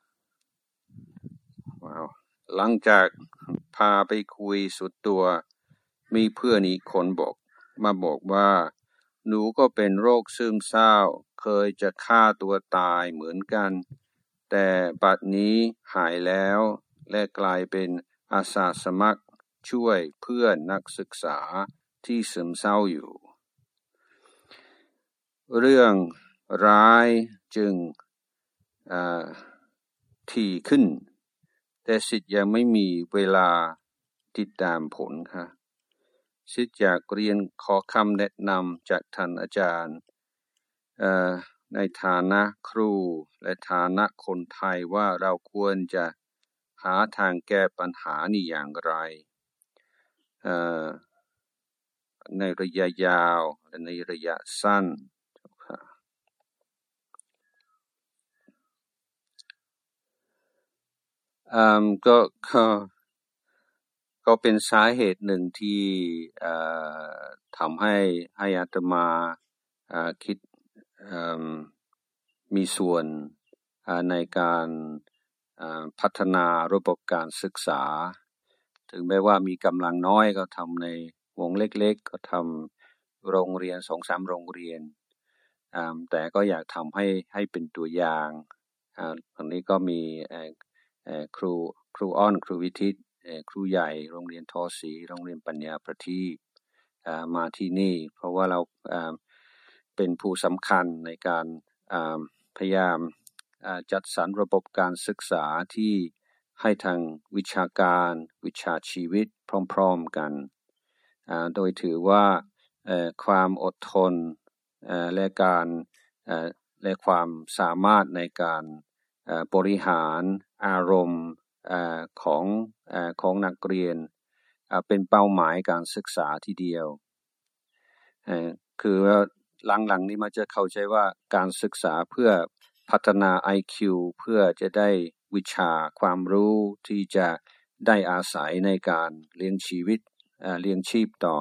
ว้าวหลังจากพาไปคุยสุดตัวมีเพื่อนอีกคนบอกมาบอกว่าหนูก็เป็นโรคซึมเศร้าเคยจะฆ่าตัวตายเหมือนกันแต่บัดนี้หายแล้วและกลายเป็นอาสาสมัครช่วยเพื่อนนักศึกษาที่ซึมเศร้าอยู่เรื่องร้ายจึงถี่ขึ้นแต่ศิษย์ยังไม่มีเวลาติดตามผลค่ะศิษย์อยากเรียนขอคำแนะนำจากท่านอาจารย์ในฐานะครูและฐานะคนไทยว่าเราควรจะหาทางแก้ปัญหานี้อย่างไรในระยะยาวและในระยะสั้นก็ก็ก็เป็นสาเหตุหนึ่งที่ทำให้ให้อาตมาคิดมีส่วนในการพัฒนาระบบการศึกษาถึงแม้ว่ามีกำลังน้อยก็ทำในวงเล็กๆก็ทำโรงเรียน สองถึงสาม โรงเรียนแต่ก็อยากทำให้ให้เป็นตัวอย่างตอนนี้ก็มีครูครูอ้อนครูวิทิตครูใหญ่โรงเรียนทอศรีโรงเรียนปัญญาประทีปมาที่นี่เพราะว่าเราเป็นผู้สำคัญในการพยายามจัดสรรระบบการศึกษาที่ให้ทางวิชาการวิชาชีวิตพร้อมๆกันโดยถือว่าความอดทนและการและความสามารถในการบริหารอารมณ์ของของนักเรียนเป็นเป้าหมายการศึกษาทีเดียวคือหลังๆนี้มันจะเข้าใจว่าการศึกษาเพื่อพัฒนา ไอ คิว เพื่อจะได้วิชาความรู้ที่จะได้อาศัยในการเลี้ยงชีวิตเลี้ยงชีพต่อ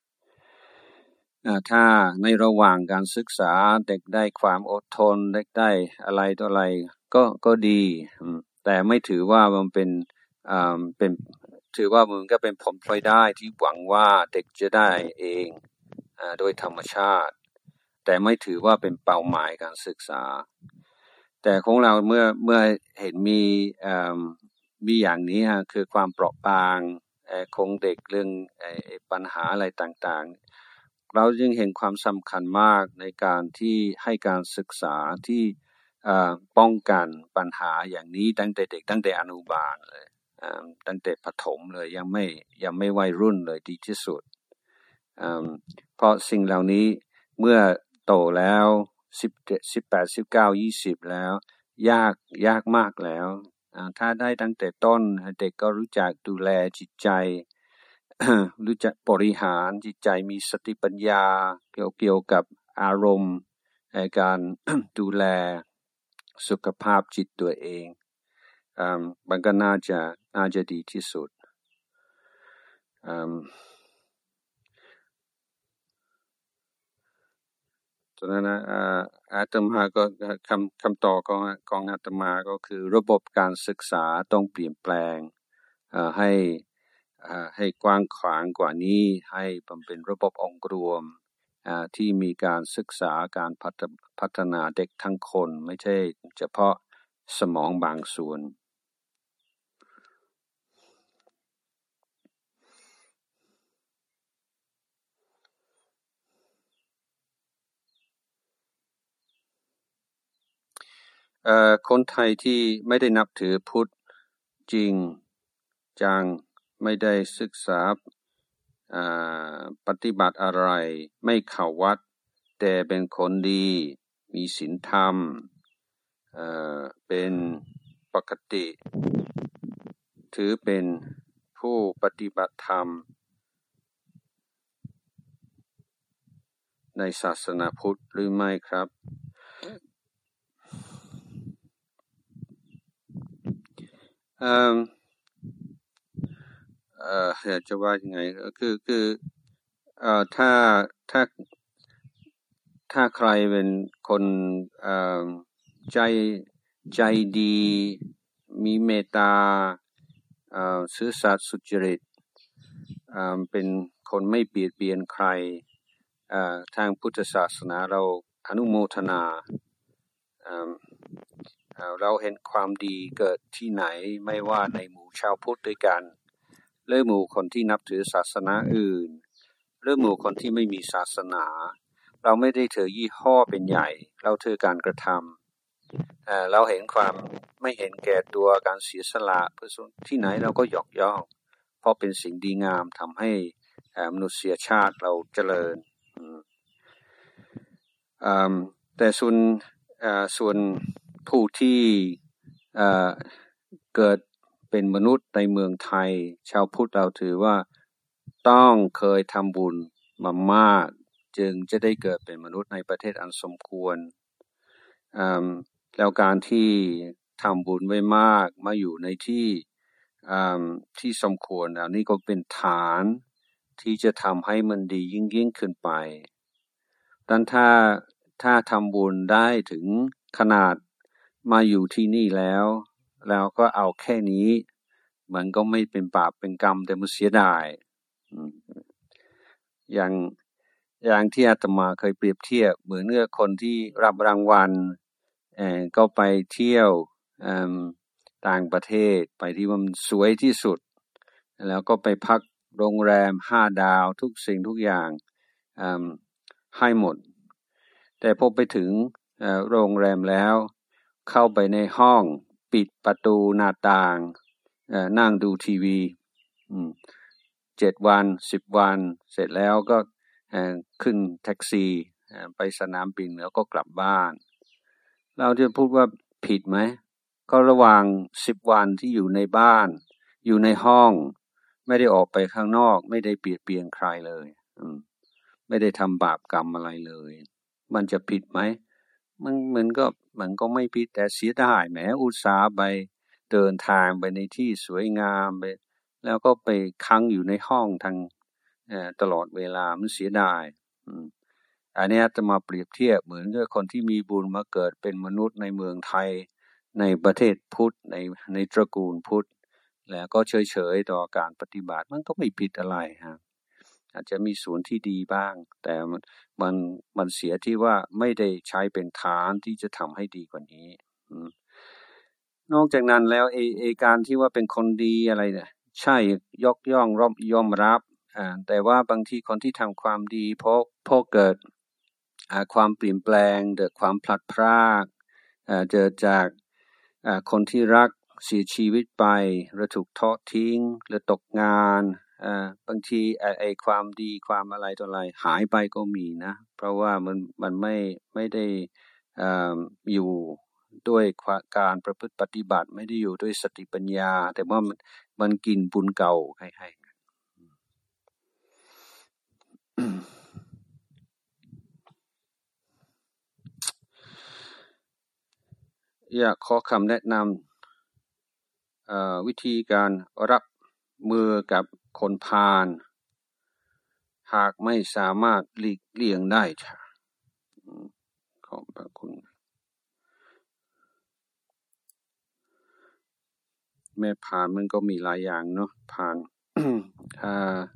ถ้าในระหว่างการศึกษาเด็กได้ความอดทนเด็กได้อะไรต่ออะไรก็ก็ดีแต่ไม่ถือว่ามันเป็นอ่าเป็นถือว่ามันก็เป็นผลพลอยได้ที่หวังว่าเด็กจะได้เองอ่าโดยธรรมชาติแต่ไม่ถือว่าเป็นเป้าหมายการศึกษาแต่ของเราเมื่อเมื่อเห็นมีอ่ามีอย่างนี้ฮะคือความเปราะบางของเด็กเรื่องปัญหาอะไรต่างๆเราจึงเห็นความสำคัญมากในการที่ให้การศึกษาที่ป้องกันปัญหาอย่างนี้ตั้งแต่เด็กตั้งแต่อนุบาลเลยตั้งแต่ประถมเลยยังไม่ยังไม่วัยรุ่นเลยดีที่สุดเพราะสิ่งเหล่านี้เมื่อโตแล้วสิบ สิบแปด สิบเก้า ยี่สิบแล้วยากยากมากแล้วถ้าได้ตั้งแต่ต้นเด็กก็รู้จักดูแลจิตใจ รู้จักบริหารจิตใจมีสติปัญญาเกี่ยวเกี่ยวกับอารมณ์ในการ ดูแลสุขภาพจิตตัวเองมันก็น่าจะน่าจะดีที่สุดตอนนั้นอาตมาก็คำคำตอบของของอาตมาก็คือระบบการศึกษาต้องเปลี่ยนแปลงให้ให้กว้างขวางกว่านี้ให้เป็นระบบองค์รวมที่มีการศึกษาการพัฒนาเด็กทั้งคนไม่ใช่เฉพาะสมองบางส่วนคนไทยที่ไม่ได้นับถือพุทธจริงจังไม่ได้ศึกษาปฏิบัติอะไรไม่เข้าวัดแต่เป็นคนดีมีศีลธรรมเป็นปกติถือเป็นผู้ปฏิบัติธรรมในศาสนาพุทธหรือไม่ครับเอ่อเอ่ออยากจะว่ายังไงคือคือเอ่อถ้าถ้าถ้าใครเป็นคนเอ่อใจใจดีมีเมตตาเอ่อซื่อสัตย์สุจริตเอ่อเป็นคนไม่เบียดเบียนใครเอ่อทางพุทธศาสนาเราอนุโมทนาเอ่อเราเห็นความดีเกิดที่ไหนไม่ว่าในหมู่ชาวพุทธด้วยกันหรือหมู่คนที่นับถือศาสนาอื่นหรือหมู่คนที่ไม่มีศาสนาเราไม่ได้ถือยี่ห้อเป็นใหญ่เราถือการกระทำเอ่อเราเห็นความไม่เห็นแก่ตัวการเสียสละเพื่อที่ไหนเราก็ยกย่องเพราะเป็นสิ่งดีงามทำให้มนุษยชาติเราเจริญแต่ส่วนส่วนผู้ที่เกิดเป็นมนุษย์ในเมืองไทยชาวพุทธเราถือว่าต้องเคยทำบุญมามากจึงจะได้เกิดเป็นมนุษย์ในประเทศอันสมควรแล้วการที่ทำบุญไว้มากมาอยู่ในที่ที่สมควรอันนี้ก็เป็นฐานที่จะทำให้มันดียิ่งยิ่งขึ้นไปดังถ้าถ้าทำบุญได้ถึงขนาดมาอยู่ที่นี่แล้วแล้วก็เอาแค่นี้มันก็ไม่เป็นบาปเป็นกรรมแต่มันเสียดายอย่างอย่างที่อาตมาเคยเปรียบเทียบเหมือนเมื่อคนที่รับรางวัลเอ่อก็ไปเที่ยวต่างประเทศไปที่มันสวยที่สุดแล้วก็ไปพักโรงแรมห้าดาวทุกสิ่งทุกอย่างให้หมดแต่พอไปถึงโรงแรมแล้วเข้าไปในห้องปิดประตูหน้าต่างนั่งดูทีวีเจ็ดวันสิบวันเสร็จแล้วก็ขึ้นแท็กซี่ไปสนามบินแล้วก็กลับบ้านเราจะพูดว่าผิดไหมก็ระหว่างสิบวันที่อยู่ในบ้านอยู่ในห้องไม่ได้ออกไปข้างนอกไม่ได้เบียดเบียนใครเลยไม่ได้ทำบาปกรรมอะไรเลยมันจะผิดไหมมันมันก็มันก็ไม่ผิดแต่เสียดายแหมอุตส่าห์ไปเดินทางไปในที่สวยงามไปแล้วก็ไปค้างอยู่ในห้องทางตลอดเวลามันเสียดายอันนี้จะมาเปรียบเทียบเหมือนกับคนที่มีบุญมาเกิดเป็นมนุษย์ในเมืองไทยในประเทศพุทธในในตระกูลพุทธแล้วก็เฉยๆต่อการปฏิบัติมันก็ไม่ผิดอะไรฮะอาจจะมีส่วนที่ดีบ้างแต่มันมันมันเสียที่ว่าไม่ได้ใช้เป็นฐานที่จะทำให้ดีกว่านี้นอกจากนั้นแล้วเอเอการที่ว่าเป็นคนดีอะไรเนี่ยใช่ยกย่องร่อมยอมรับอ่าแต่ว่าบางทีคนที่ทำความดีเพราะเพราะเกิดอ่าความเปลี่ยนแปลงเกิดความพลัดพรากอ่าเกิดจากอ่าคนที่รักเสียชีวิตไปหรือถูกทอดทิ้งหรือตกงานอ่าบางทีไอไอความดีความอะไรต่ออะไรหายไปก็มีนะเพราะว่ามันมันไม่ไม่ได้อ่าอยู่ด้วยการประพฤติปฏิบัติไม่ได้อยู่ด้วยสติปัญญาแต่ว่ามันมันกินบุญเก่าให้ให้อยากขอคำแนะนำวิธีการรับมือกับคนพาลหากไม่สามารถหลีกเลี่ยงได้ขอบพระคุณแม่พาลมันก็มีหลายอย่างเนาะพาลถ้า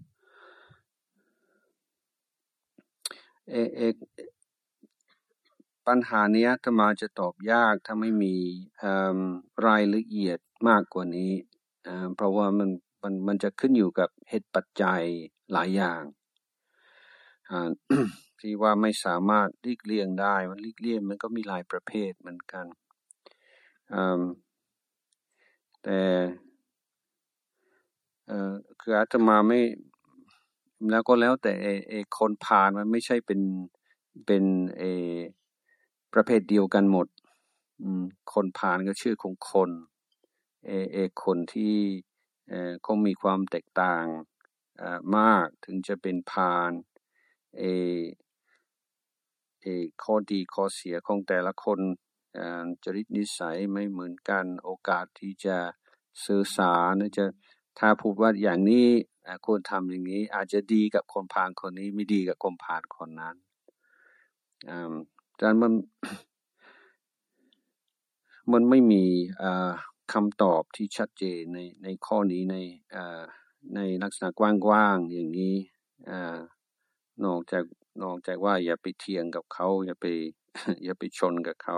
เอเอปัญหานี้ถ้ามาจะตอบยากถ้าไม่มีรายละเอียดมากกว่านี้เพราะว่ามันมันมันจะขึ้นอยู่กับเหตุปัจจัยหลายอย่างที่ว่าไม่สามารถหลีกเลี่ยงได้มันหลีกเลี่ยงมันก็มีหลายประเภทเหมือนกันแต่คืออาตมาไม่แล้วก็แล้วแต่เอคนพาลมันไม่ใช่เป็นเป็นเอประเภทเดียวกันหมดคนพาลก็ชื่อของคนเอเอคนที่เออคงมีความแตกต่างมากถึงจะเป็นพาลเอเอข้อดีข้อเสียของแต่ละคนจริตนิสัยไม่เหมือนกันโอกาสที่จะสื่อสารหรือจะถ้าพูดว่าอย่างนี้ควรทำอย่างนี้อาจจะดีกับคนพาลคนนี้ไม่ดีกับคนพาลคนนั้นดังนั้นมันมันไม่มีคำตอบที่ชัดเจนในในข้อนี้ในในลักษณะกว้างๆอย่างนี้นอกจากนอกจากว่าอย่าไปเถียงกับเขาอย่าไปอย่าไปชนกับเขา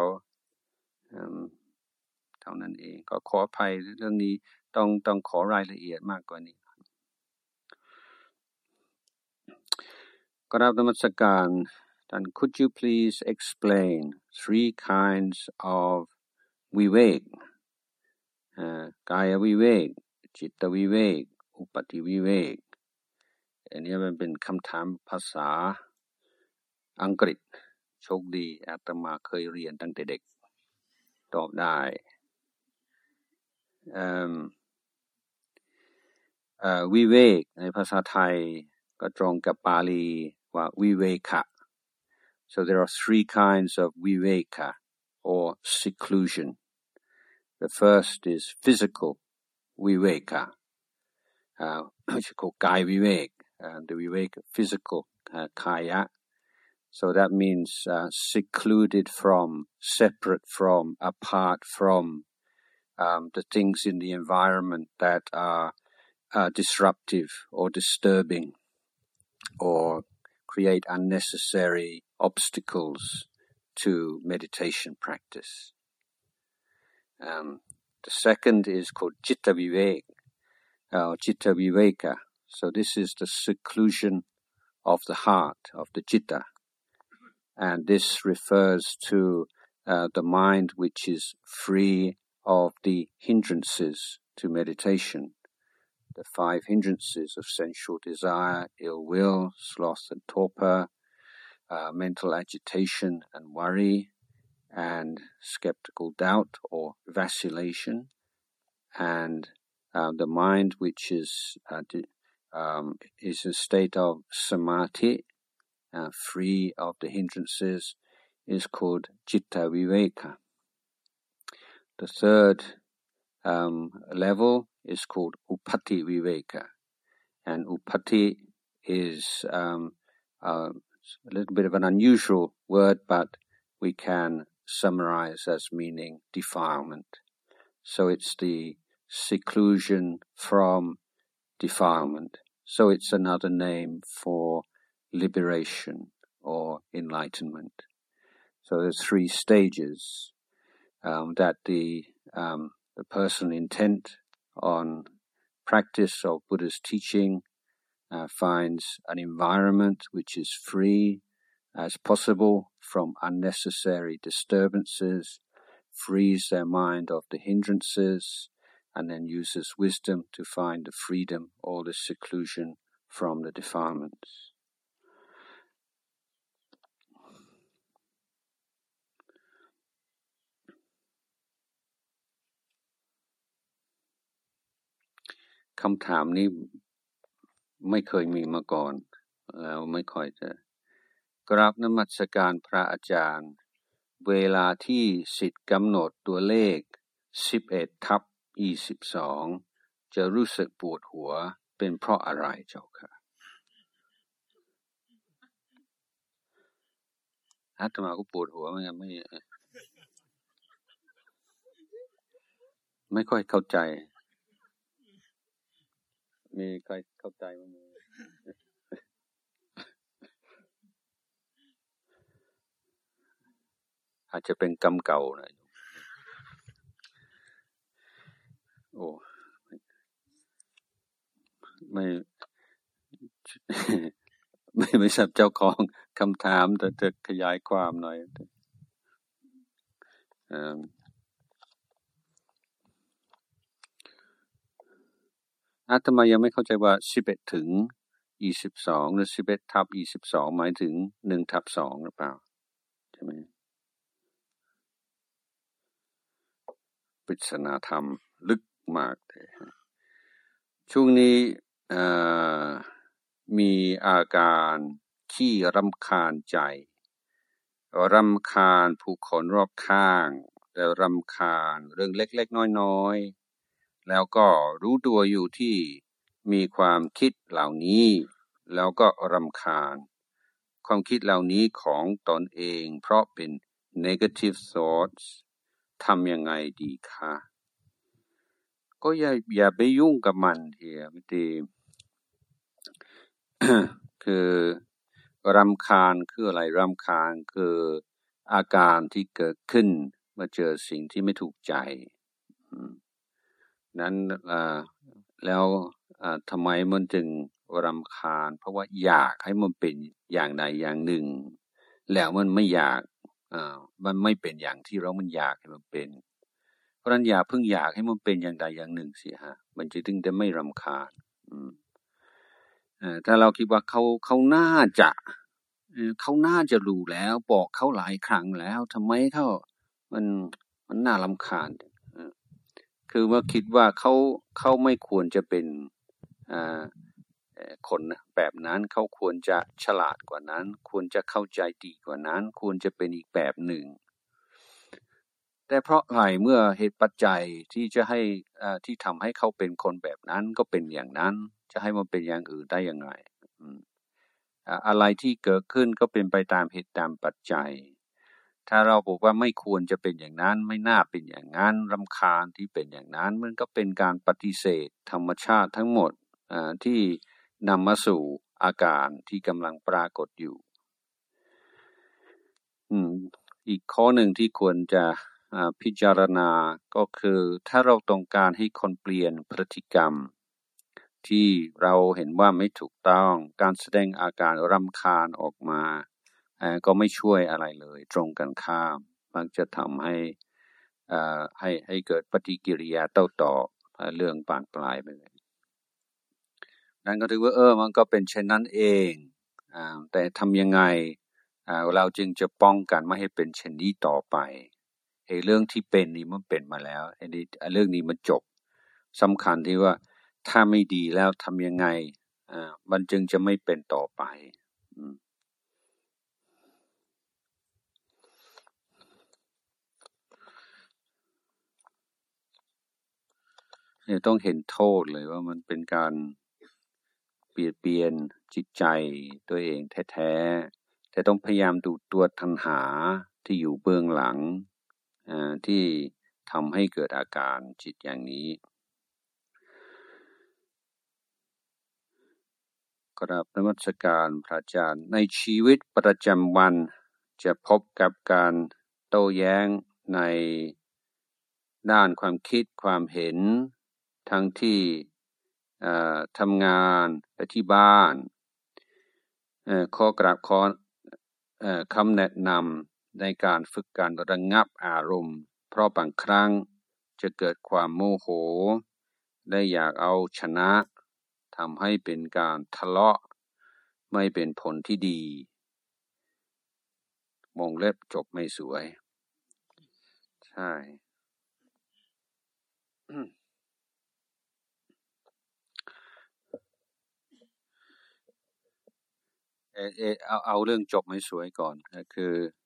เท่านั้นเองก็ขออภัยเรื่องนี้ต้องต้องขอรายละเอียดมากกว่านี้กราบนมัสการท่าน could you please explain three kinds of vivek uh, kaya vivek chitta vivek upati vivek อันนี้มันเป็นคำถามภาษาอังกฤษโชคดีอาตมาเคยเรียนตั้งแต่เด็กตอบได้วิเวกในภาษาไทยก็ตรงกับบาลีว่าวิเวคะ so there are three kinds of viveka or seclusion. The first is physical viveka, uh, which is called kaya vivek, uh, the vivek physical uh, kaya. So that means uh, secluded from, separate from, apart from um, the things in the environment that are uh, disruptive or disturbing or create unnecessary obstacles to meditation practice. Um, the second is called Chitta Vivek, or Chitta Viveka. So this is the seclusion of the heart, of the Chitta. And this refers to uh, the mind which is free of the hindrances to meditation. The five hindrances of sensual desire, ill will, sloth and torpor, uh, mental agitation and worry, and skeptical doubt or vacillation, and uh, the mind which is uh, um, is a state of samadhi, uh, free of the hindrances, is called Chitta Viveka. The third um, level is called Upati Viveka, and Upati is um, uh, a little bit of an unusual word, but we can summarize as meaning defilement. So it's the seclusion from defilement. So it's another name for liberation or enlightenment. So there's three stages um, that the um, the person intent on practice of Buddha's teaching uh, finds an environment which is free as possible from unnecessary disturbances, frees their mind of the hindrances, and then uses wisdom to find the freedom or the seclusion from the defilements.คำถามนี้ไม่เคยมีมาก่อนแล้วไม่ค่อยจะกราบนมัสการพระอาจารย์เวลาที่ศิษย์กำหนดตัวเลขสิบเอ็ดทับยี่สิบสองจะรู้สึกปวดหัวเป็นเพราะอะไรเจ้าค่ะอาตมาก็ปวดหัวเหมือนกันไม่ไม่ค่อยเข้าใจมีใครเข้าใจมั้ยอาจจะเป็นกรรมเก่านะโอ้ไม่ไม่ไม่ทราบเจ้าของคำถามแต่จะขยายความหน่อยเอ่ออาตมายังไม่เข้าใจว่าสิบเอ็ดถึงยี่สิบสองหรือสิบเอ็ดทับยี่สิบสองหมายถึงหนึ่งทับสองหรือเปล่าใช่ไหมปริศนาธรรมลึกมากเลยช่วงนี้มีอาการขี้รำคาญใจรำคาญผู้คนรอบข้างแล้วรำคาญเรื่องเล็กๆน้อยๆแล้วก็รู้ตัวอยู่ที่มีความคิดเหล่านี้แล้วก็รำคาญความคิดเหล่านี้ของตนเองเพราะเป็น negative thoughts ทำยังไงดีคะก็อย่าอย่าไปยุ่งกับมันเถอะไม่ดี คือรำคาญคืออะไรรำคาญคืออาการที่เกิดขึ้นเมื่อเจอสิ่งที่ไม่ถูกใจนั้นแล้วทำไมมันจึงรำคาญเพราะว่าอยากให้มันเป็นอย่างใดอย่างหนึ่งแล้วมันไม่อยากมันไม่เป็นอย่างที่เรามันอยากให้มันเป็นเพราะฉะนั้นอย่าเพิ่งอยากให้มันเป็นอย่างใดอย่างหนึ่งสิฮะมันจะถึงจะไม่รำคาญเอ่อถ้าเราคิดว่าเขาเขาน่าจะเอ่อเขาน่าจะรู้แล้วบอกเขาหลายครั้งแล้วทำไมเขามันมันน่ารำคาญเอ่อคือเมื่อคิดว่าเขาเขาไม่ควรจะเป็นอ่าเอ่อคนแบบนั้นเขาควรจะฉลาดกว่านั้นควรจะเข้าใจดีกว่านั้นควรจะเป็นอีกแบบหนึ่งแต่เพราะอะไรเมื่อเหตุปัจจัยที่จะให้อ่าที่ทำให้เขาเป็นคนแบบนั้นก็เป็นอย่างนั้นจะให้มันเป็นอย่างอื่นได้ยังไงอืมอ่าอะไรที่เกิดขึ้นก็เป็นไปตามเหตุตามปัจจัยถ้าเราบอกว่าไม่ควรจะเป็นอย่างนั้นไม่น่าเป็นอย่างนั้นรำคาญที่เป็นอย่างนั้นมันก็เป็นการปฏิเสธธรรมชาติทั้งหมดอ่าที่นำมาสู่อาการที่กำลังปรากฏอยู่อืมอีกข้อหนึ่งที่ควรจะพิจารณาก็คือถ้าเราต้องการให้คนเปลี่ยนพฤติกรรมที่เราเห็นว่าไม่ถูกต้องการแสดงอาการรำคาญออกมาก็ไม่ช่วยอะไรเลยตรงกันข้ามมักจะทำให้ให้ให้เกิดปฏิกิริยาโต้ตอบเรื่องบานปลายไปเลยนั่นก็ถือว่าเออมันก็เป็นเช่นนั้นเองอ่าแต่ทำยังไงอ่าเราจึงจะป้องกันไม่ให้เป็นเช่นนี้ต่อไปไอ้เรื่องที่เป็นนี่มันเป็นมาแล้วไอ้นี่เรื่องนี้มันจบสำคัญที่ว่าถ้าไม่ดีแล้วทำยังไงอ่ามันจึงจะไม่เป็นต่อไปอืมเนี่ยต้องเห็นโทษเลยว่ามันเป็นการเปลี่ยนเปลี่ยนจิตใจตัวเองแท้ๆแต่ต้องพยายามดูตัวตัณหาที่อยู่เบื้องหลังอ่าที่ทำให้เกิดอาการจิตอย่างนี้กราบนมัสการพระอาจารย์ในชีวิตประจำวันจะพบกับการโต้แย้งในด้านความคิดความเห็นทั้งที่ทำงานและที่บ้านข้อกราบขอคำแนะนำในการฝึกการระงับอารมณ์เพราะบางครั้งจะเกิดความโมโหได้อยากเอาชนะทำให้เป็นการทะเลาะไม่เป็นผลที่ดีมองเล็บจบไม่สวยใช่เอเอเอาเอาเรื่องจบไม่สวยก่อนก็คือ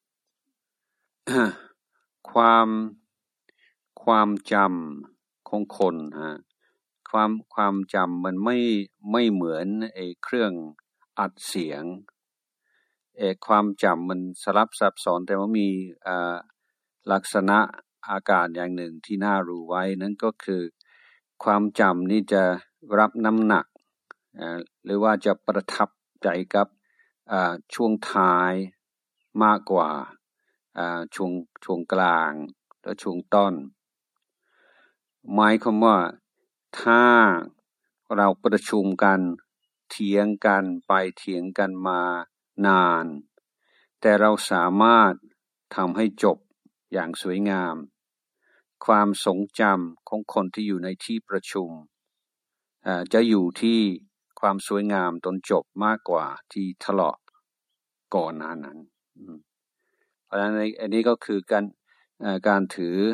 ความความจำของคนฮะความความจำมันไม่ไม่เหมือนไอ้เครื่องอัดเสียงไอ้ความจำมันสลับซับซ้อนแต่ว่ามีอ่าลักษณะอาการอย่างหนึ่งที่น่ารู้ไว้นั่นก็คือความจำนี่จะรับน้ำหนักอ่าหรือว่าจะประทับใจกับอ่าช่วงท้ายมากกว่าอ่าช่วงช่วงกลางและช่วงต้นหมายความว่าถ้าเราประชุมกันเถียงกันไปเถียงกันมานานแต่เราสามารถทำให้จบอย่างสวยงามความทรงจำของคนที่อยู่ในที่ประชุมจะอยู่ที่ความสวยงามตอนจบมากกว่าที่ทะเลาะก่อนหน้านั้นเพราะฉะนั้นอันนี้ก็คือการการถือ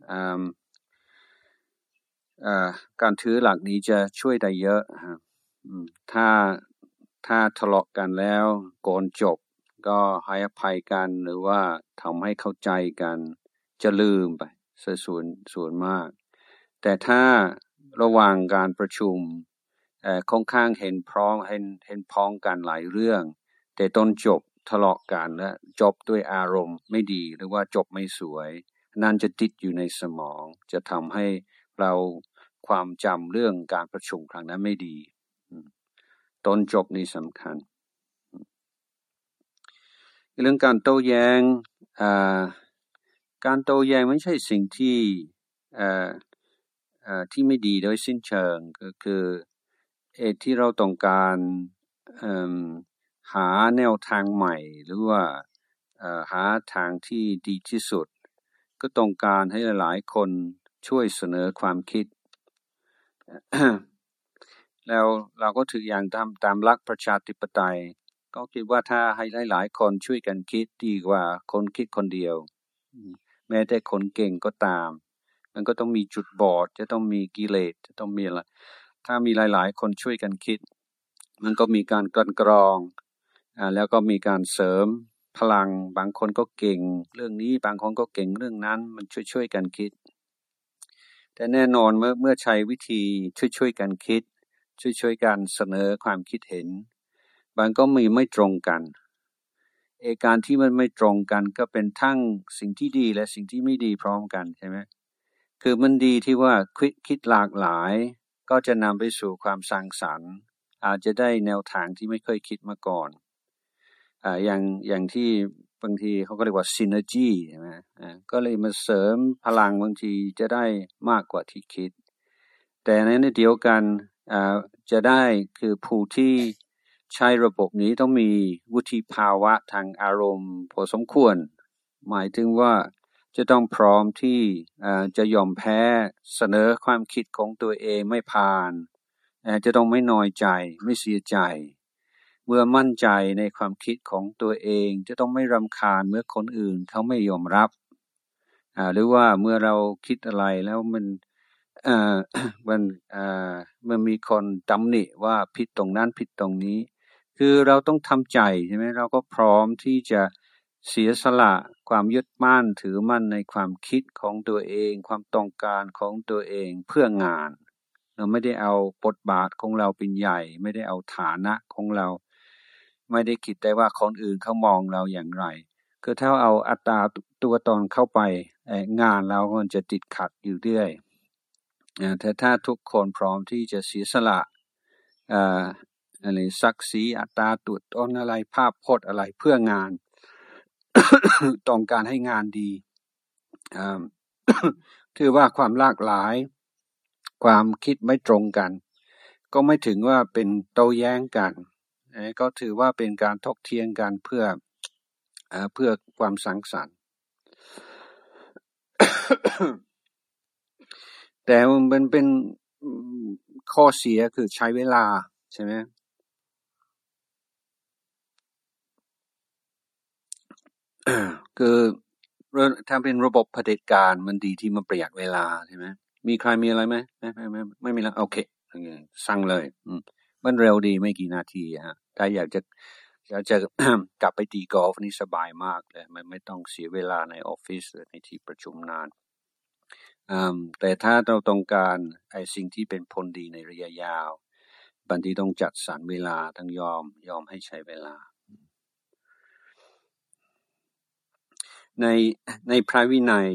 การถือหลักนี้จะช่วยได้เยอะถ้าถ้าทะเลาะกันแล้วก่อนจบก็ให้อภัยกันหรือว่าทำให้เข้าใจกันจะลืมไปส่วนส่วนมากแต่ถ้าระหว่างการประชุมเอ่อค่อนข้างเห็นพร้อมเห็นเห็นพ้องกันหลายเรื่องแต่ต้นจบทะเลาะกันและจบด้วยอารมณ์ไม่ดีหรือว่าจบไม่สวยนั่นจะติดอยู่ในสมองจะทำให้เราความจำเรื่องการประชุมครั้งนั้นไม่ดีต้นจบนี่สำคัญเรื่องการโต้แย้งการโต้แย้งไม่ใช่สิ่งที่ที่ไม่ดีโดยสิ้นเชิงก็คือเอที่เราต้องการหาแนวทางใหม่หรือว่าหาทางที่ดีที่สุดก็ต้องการให้หลายคนช่วยเสนอความคิดแล้วเราก็ถืออย่างตามตามหลักประชาธิปไตยก็คิดว่าถ้าให้หลายๆคนช่วยกันคิดดีกว่าคนคิดคนเดียวแม้แต่คนเก่งก็ตามมันก็ต้องมีจุดบอดจะต้องมีกิเลสจะต้องมีอะไรถ้ามีหลายๆคนช่วยกันคิดมันก็มีการกลั่นกรองอ่าแล้วก็มีการเสริมพลังบางคนก็เก่งเรื่องนี้บางคนก็เก่งเรื่องนั้นมันช่วยๆกันคิดแต่แน่นอนเมื่อเมื่อใช้วิธีช่วยๆกันคิดช่วยๆกันเสนอความคิดเห็นบางก็มีไม่ตรงกันเอการที่มันไม่ตรงกันก็เป็นทั้งสิ่งที่ดีและสิ่งที่ไม่ดีพร้อมกันใช่ไหมคือมันดีที่ว่าคิดคิดหลากหลายก็จะนำไปสู่ความสร้างสรรค์อาจจะได้แนวทางที่ไม่เคยคิดมาก่อนอ่าอย่างอย่างที่บางทีเขาก็เรียกว่า synergy ใช่ไหมอ่าก็เลยมาเสริมพลังบางทีจะได้มากกว่าที่คิดแต่ในเดียวกันอ่าจะได้คือผู้ที่ใช้ระบบนี้ต้องมีวุฒิภาวะทางอารมณ์พอสมควรหมายถึงว่าจะต้องพร้อมที่อ่าจะยอมแพ้เสนอความคิดของตัวเองไม่ผ่านอ่าจะต้องไม่น้อยใจไม่เสียใจเมื่อมั่นใจในความคิดของตัวเองจะต้องไม่รำคาญเมื่อคนอื่นเขาไม่ยอมรับอ่าหรือว่าเมื่อเราคิดอะไรแล้วมันเอ่อ มันเอ่อมันมีคนตำหนิว่าผิดตรงนั้นผิดตรงนี้คือเราต้องทำใจใช่ไหมเราก็พร้อมที่จะเสียสละความยึดมั่นถือมั่นในความคิดของตัวเองความต้องการของตัวเองเพื่องานเราไม่ได้เอาบทบาทของเราเป็นใหญ่ไม่ได้เอาฐานะของเราไม่ได้คิดได้ว่าคนอื่นเขามองเราอย่างไรคือถ้าเอาอัตตาตัวตนเข้าไปงานเรามันจะติดขัดอยู่เรื่อยแต่ถ้าทุกคนพร้อมที่จะเสียสละอ่าอะไรศักดิ์ศรีอัตตาตัวตนอะไรภาพพจน์อะไรเพื่องาน ต้องการให้งานดีอ่า ถือว่าความหลากหลายความคิดไม่ตรงกันก็ไม่ถึงว่าเป็นโต้แย้งกันก็ถือว่าเป็นการถกเถียงกันเพื่ออ่าเพื่อความสังสรรค์ แต่มันเป็นข้อเสียคือใช้เวลาใช่ไหมคือถ้าเป็นระบบเผด็จการมันดีที่มันประหยัดเวลาใช่ไหมมีใครมีอะไรไหมไม่ไม่ไม่ไม่มีแล้วโอเคสั่งเลยมันเร็วดีไม่กี่นาทีฮะถ้าอยากจะอยากจะ กลับไปตีกอล์ฟนี่สบายมากเลยไม่ไม่ต้องเสียเวลาในออฟฟิศหรือในที่ประชุมนานแต่ถ้าเราต้องการไอ้สิ่งที่เป็นผลดีในระยะยาวบางทีต้องจัดสรรเวลาต้องยอมยอมให้ใช้เวลาในในพระวินัย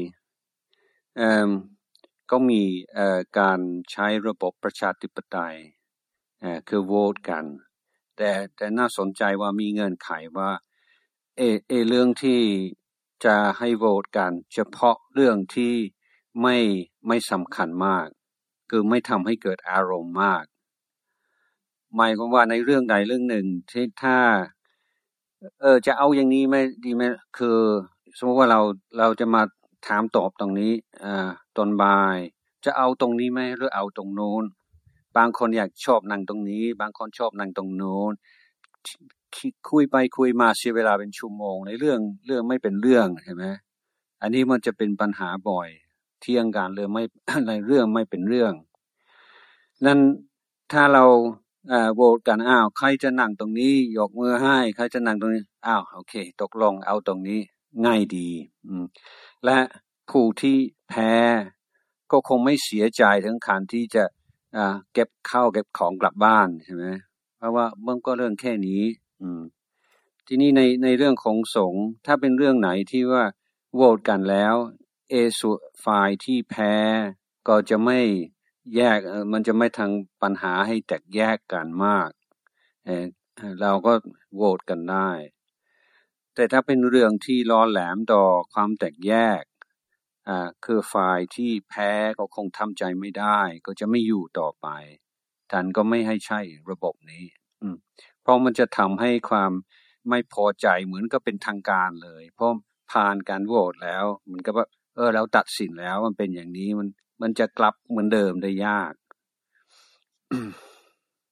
ก็มีการใช้ระบบประชาธิปไตยคือโหวตกันแต่แต่น่าสนใจว่ามีเงื่อนไขว่าเอเอเรื่องที่จะให้โหวตกันเฉพาะเรื่องที่ไม่ไม่สำคัญมากคือไม่ทำให้เกิดอารมณ์มากหมายความว่าในเรื่องใดเรื่องหนึ่งที่ถ้าเออจะเอาอย่างนี้ไหมดีไหมคือสมมติว่าเราเราจะมาถามตอบตรงนี้อ่าตอนบ่ายจะเอาตรงนี้ไหมหรือเอาตรงโน้นบางคนอยากชอบนั่งตรงนี้บางคนชอบนั่งตรงโน้นคุยไปคุยมาเสียเวลาเป็นชั่วโมงในเรื่องเรื่องไม่เป็นเรื่องใช่ไหมอันนี้มันจะเป็นปัญหาบ่อยเที่ยงกันเรื่องไม่ในเรื่องไม่เป็นเรื่องนั้นถ้าเราอ่าโหวตกันอ้าวใครจะนั่งตรงนี้ยกมือให้ใครจะนั่งตรงนี้อ้าวโอเคตกลงเอาตรงนี้ง่ายดีอืมและผู้ที่แพ้ก็คงไม่เสียใจถึงขั้นที่จะอ่าเก็บข้าวเก็บของกลับบ้านใช่ไหมเพราะว่ามันก็เรื่องแค่นี้อืมทีนี้ในในเรื่องของสงฆ์ถ้าเป็นเรื่องไหนที่ว่าโหวตกันแล้วเอสุฝ่ายที่แพ้ก็จะไม่แยกมันจะไม่ทางปัญหาให้แตกแยกกันมากเออเราก็โหวตกันได้แต่ถ้าเป็นเรื่องที่ร้อนแหลมต่อความแตกแยกอ่าคือฝ่ายที่แพ้ก็คงทำใจไม่ได้ก็จะไม่อยู่ต่อไปท่านก็ไม่ให้ใช้ระบบนี้อืมเพราะมันจะทำให้ความไม่พอใจเหมือนก็เป็นทางการเลยเพราะผ่านการโหวตแล้วมันก็ว่าเออเราตัดสินแล้วมันเป็นอย่างนี้มันมันจะกลับเหมือนเดิมได้ยาก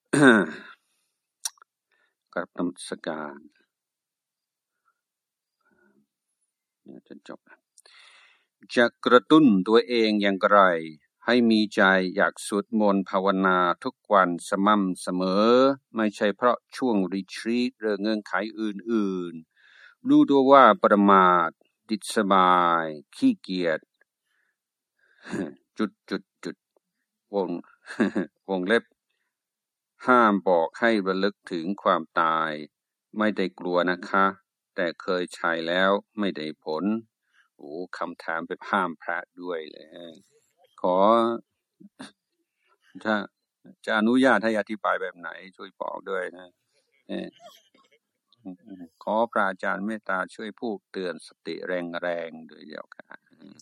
กับนมัสการเนี่ยจะจบจะกระตุ้นตัวเองอย่างไรให้มีใจอยากสวดมนต์ภาวนาทุกวันสม่ำเสมอไม่ใช่เพราะช่วงรีทรีตหรือเงื่อนไขอื่นๆรู้ตัวว่าประมาทติดสบายขี้เกียจจุดจุดจุดวง วงเล็บห้ามบอกให้ระลึกถึงความตายไม่ได้กลัวนะคะแต่เคยใช้แล้วไม่ได้ผลโอ้คำถามไปห้ามพระด้วยเลยขอถ้าจะอนุญาตให้อธิบายแบบไหนช่วยบอกด้วยนะขอพระอาจารย์เมตตาช่วยพูดเตือนสติแรงๆด้วยเดียวกัน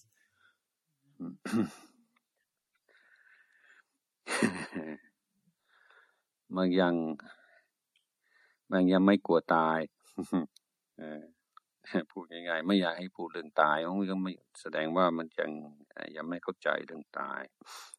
มันยังมันยังไม่กลัวตายพูดง่ายๆไม่อยากให้พูดเรื่องตายมันก็ไม่แสดงว่ามันยังยังไม่เข้าใจเรื่องตาย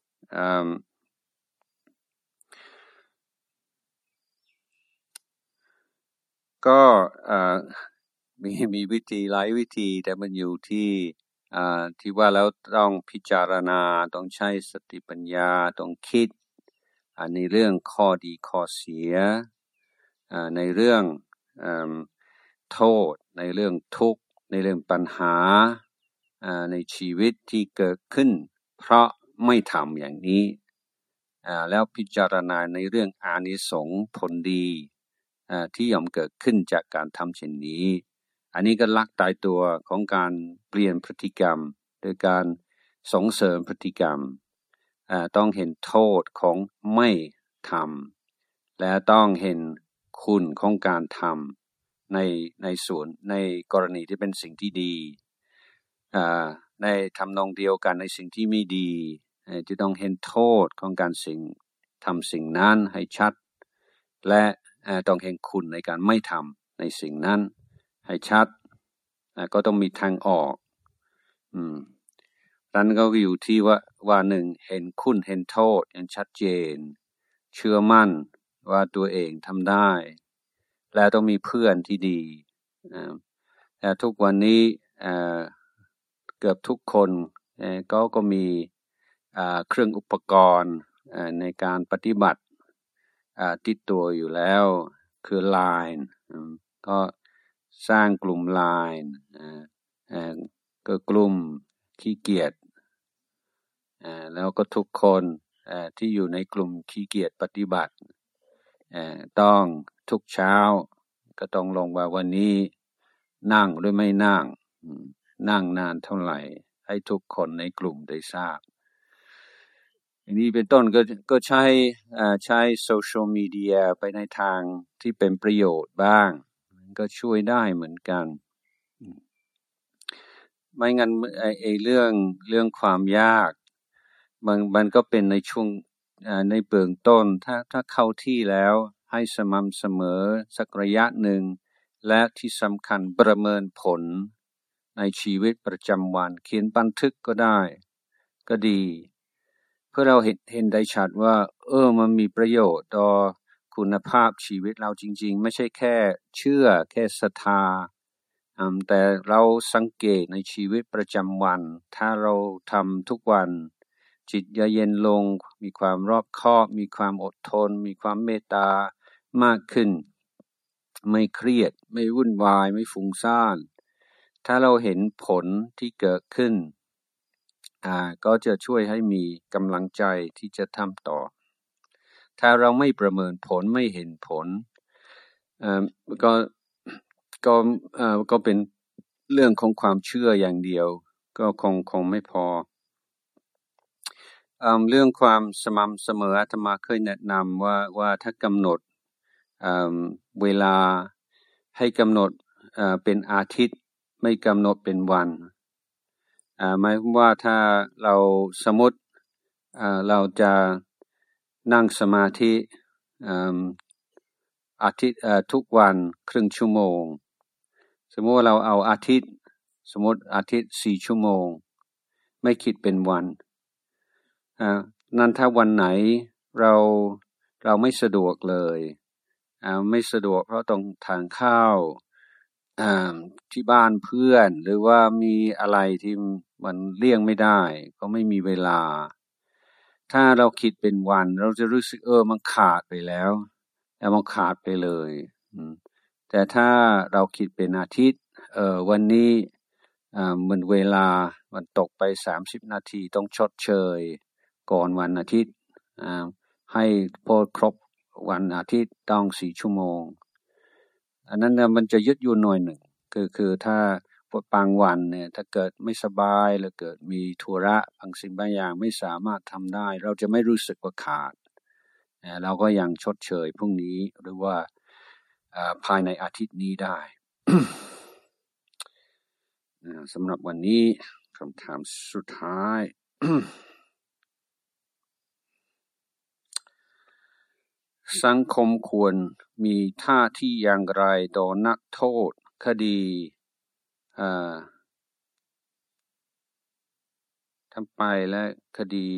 ก็มีมีวิธีหลายวิธีแต่มันอยู่ที่ที่ว่าแล้วต้องพิจารณาต้องใช้สติปัญญาต้องคิดในเรื่องข้อดีข้อเสียในเรื่องโทษในเรื่องทุกข์ในเรื่องปัญหาในชีวิตที่เกิดขึ้นเพราะไม่ทำอย่างนี้แล้วพิจารณาในเรื่องอานิสงส์ผลดีที่ย่อมเกิดขึ้นจากการทำเช่นนี้อันนี้ก็ลักตายตัวของการเปลี่ยนพฤติกรรมโดยการส่งเสริมพฤติกรรมต้องเห็นโทษของไม่ทำและต้องเห็นคุณของการทำในในส่วนในกรณีที่เป็นสิ่งที่ดีในทำนองเดียวกันในสิ่งที่ไม่ดีจะต้องเห็นโทษของการสิ่งทำสิ่งนั้นให้ชัดและต้องเห็นคุณในการไม่ทำในสิ่งนั้นให้ชัดก็ต้องมีทางออกอืมนั้นก็อยู่ที่ว่าว่าหนึ่งเห็นคุณเห็นโทษอย่างชัดเจนเชื่อมั่นว่าตัวเองทำได้และต้องมีเพื่อนที่ดีแต่ทุกวันนี้เกือบทุกคนก็ก็มีเครื่องอุปกรณ์ในการปฏิบัติติดตัวอยู่แล้วคือ ไลน์ ก็สร้างกลุ่ม ไลน์ ก็กลุ่มขี้เกียจแล้วก็ทุกคนที่อยู่ในกลุ่มขี้เกียจปฏิบัติต้องทุกเช้าก็ต้องลงว่าวันนี้นั่งหรือไม่นั่งนั่งนานเท่าไหร่ให้ทุกคนในกลุ่มได้ทราบอย่างนี้เป็นต้นก็ก็ใช้ใช้โซเชียลมีเดียไปในทางที่เป็นประโยชน์บ้างก็ช่วยได้เหมือนกันไม่งั้นไอ้เรื่องเรื่องความยากมันมันก็เป็นในช่วงในเบื้องต้นถ้าถ้าเข้าที่แล้วให้สม่ำเสมอสักระยะหนึ่งและที่สำคัญประเมินผลในชีวิตประจำวันเขียนบันทึกก็ได้ก็ดีเพื่อเราเห็นเห็นได้ชัดว่าเออมันมีประโยชน์ต่อคุณภาพชีวิตเราจริงๆไม่ใช่แค่เชื่อแค่ศรัทธาแต่เราสังเกตในชีวิตประจำวันถ้าเราทำทุกวันจิตเย็นลงมีความรอบคอบมีความอดทนมีความเมตตามากขึ้นไม่เครียดไม่วุ่นวายไม่ฟุ้งซ่านถ้าเราเห็นผลที่เกิดขึ้นอ่าก็จะช่วยให้มีกำลังใจที่จะทำต่อถ้าเราไม่ประเมินผลไม่เห็นผลอ่าก็ก็อ่าก็เป็นเรื่องของความเชื่ออย่างเดียวก็คงคงไม่พออ่าเรื่องความสม่ำเสมออาตมาเคยแนะนำว่าว่าถ้ากำหนดอ่าเวลาให้กำหนดอ่าเป็นอาทิตย์ไม่กำหนดเป็นวันอ่าหมายความว่าถ้าเราสมมติอ่าเราจะนั่งสมาธิอ่าอาทิตย์ทุกวันครึ่งชั่วโมงสมมติว่าเราเอาอาทิตย์สมมติอาทิตย์สี่ชั่วโมงไม่คิดเป็นวันอ่านั้นถ้าวันไหนเราเราไม่สะดวกเลยอ่าไม่สะดวกเพราะต้องทานข้าวอ่าที่บ้านเพื่อนหรือว่ามีอะไรที่มันเลี่ยงไม่ได้ก็ไม่มีเวลาถ้าเราคิดเป็นวันเราจะรู้สึกเออมันขาดไปแล้วแล้วมันขาดไปเลยแต่ถ้าเราคิดเป็นอาทิตย์เออวันนี้อ่ามันเวลามันตกไปสามสิบนาทีต้องชดเชยก่อนวันอาทิตย์อ่าให้พอครบวันอาทิตย์ต้องสี่ชั่วโมงอันนั้นเนี่ยมันจะยืดหยุ่นหน่อยหนึ่งคือคือถ้าบางวันเนี่ยถ้าเกิดไม่สบายหรือเกิดมีธุระบางสิ่งบางอย่างไม่สามารถทำได้เราจะไม่รู้สึกว่าขาดเราก็ยังชดเชยพรุ่งนี้หรือว่าภายในอาทิตย์นี้ได้ สำหรับวันนี้คำถามสุดท้าย สังคมควรมีท่าที่อย่างไรต่อนักโทษคดีทำไปและคดี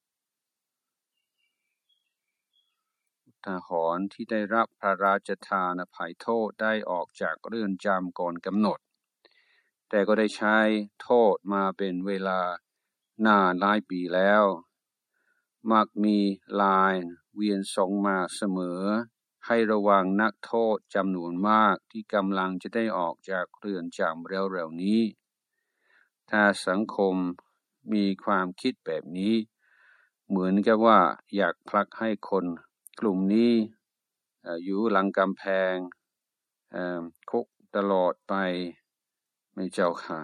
อุทาหรณ์ที่ได้รับพระราชทานอภัยโทษได้ออกจากเรือนจำก่อนกำหนดแต่ก็ได้ใช้โทษมาเป็นเวลานานหลายปีแล้วมักมีไลน์เวียนส่งมาเสมอให้ระวังนักโทษจำนวนมากที่กำลังจะได้ออกจากเรือนจำเร็วๆนี้ถ้าสังคมมีความคิดแบบนี้เหมือนกับว่าอยากผลักให้คนกลุ่มนี้อยู่หลังกำแพงคุกตลอดไปไม่เจ้าค่ะ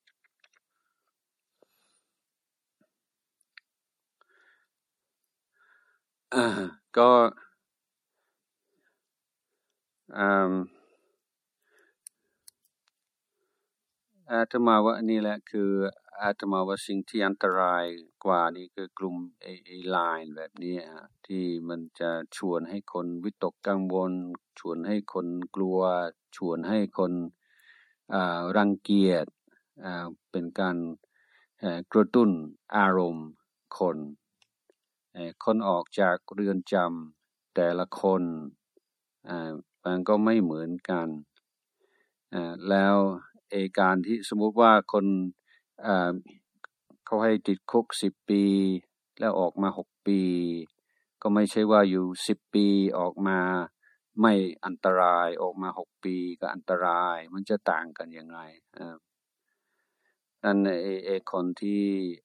ก็อาตมาว่านี่แหละคืออาตมาว่าสิ่งที่อันตรายกว่านี่คือกลุ่มไอ้ไลน์แบบนี้ที่มันจะชวนให้คนวิตกกังวลชวนให้คนกลัวชวนให้คนรังเกียจเป็นการกระตุ้นอารมณ์คนคนออกจากเรือนจำแต่ละคนมันก็ไม่เหมือนกันแล้วเอการที่สมมุติว่าคนเขาให้ติดคุกสิบปีแล้วออกมาหกปีก็ไม่ใช่ว่าอยู่สิบปีออกมาไม่อันตรายออกมาหกปีก็อันตรายมันจะต่างกันยังไงนั่นเอเอคนที่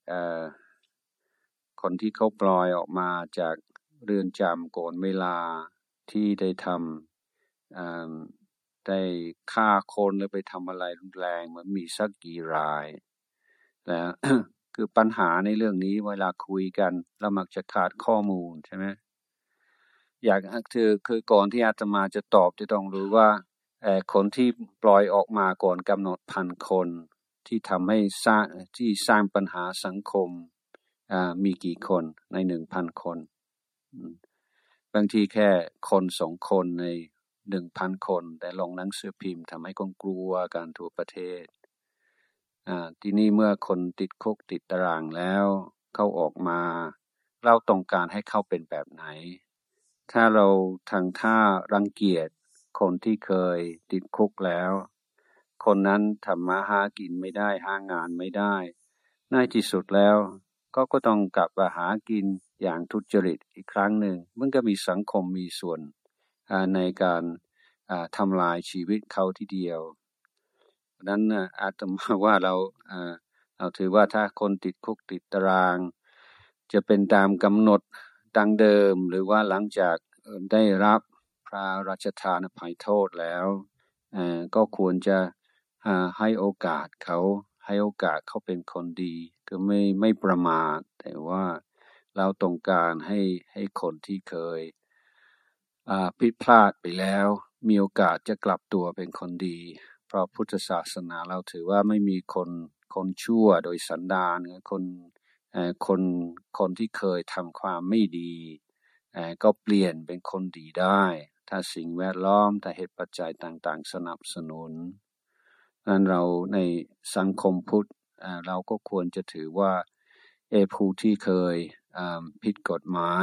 คนที่เขาปล่อยออกมาจากเรือนจำก่อนเวลาที่ได้ทำได้ฆ่าคนหรือไปทำอะไรรุนแรงมันมีสักกี่รายแล้ว คือปัญหาในเรื่องนี้เวลาคุยกันเรามักจะขาดข้อมูลใช่ไหมอยากคือคือก่อนที่อาตมาจะตอบจะต้องรู้ว่าเอ่อคนที่ปล่อยออกมาก่อนกำหนดพันคนที่ทำให้สร้างที่สร้างปัญหาสังคมอ่ามีกี่คนใน หนึ่งพัน คนบางทีแค่คนสองคนใน หนึ่งพัน คนแต่ลงหนังสือพิมพ์ทำให้คนกลัวกันทั่วประเทศอ่าทีนี้เมื่อคนติดคุกติดตารางแล้วเขาออกมาเราต้องการให้เขาเป็นแบบไหนถ้าเราทางท่ารังเกียจคนที่เคยติดคุกแล้วคนนั้นทำมาหากินไม่ได้หางานไม่ได้ในที่สุดแล้วก็ก็ต้องกลับมาหากินอย่างทุจริตอีกครั้งหนึ่งมันก็มีสังคมมีส่วนในการทำลายชีวิตเขาทีเดียวนั้นอาตมาว่าเราเราถือว่าถ้าคนติดคุกติดตารางจะเป็นตามกำหนดดังเดิมหรือว่าหลังจากได้รับพระราชทานอภัยโทษแล้วก็ควรจะให้โอกาสเขาให้โอกาสเขาเป็นคนดีก็ไม่ไม่ประมาทแต่ว่าเราต้องการให้ให้คนที่เคยผิดพลาดไปแล้วมีโอกาสจะกลับตัวเป็นคนดีเพราะพุทธศาสนาเราถือว่าไม่มีคนคนชั่วโดยสันดานคนคนคนที่เคยทำความไม่ดีก็เปลี่ยนเป็นคนดีได้ถ้าสิ่งแวดล้อมถ้าเหตุปัจจัยต่างๆสนับสนุนนั้นเราในสังคมพุทธเราก็ควรจะถือว่าเอผู้ที่เคยผิดกฎหมาย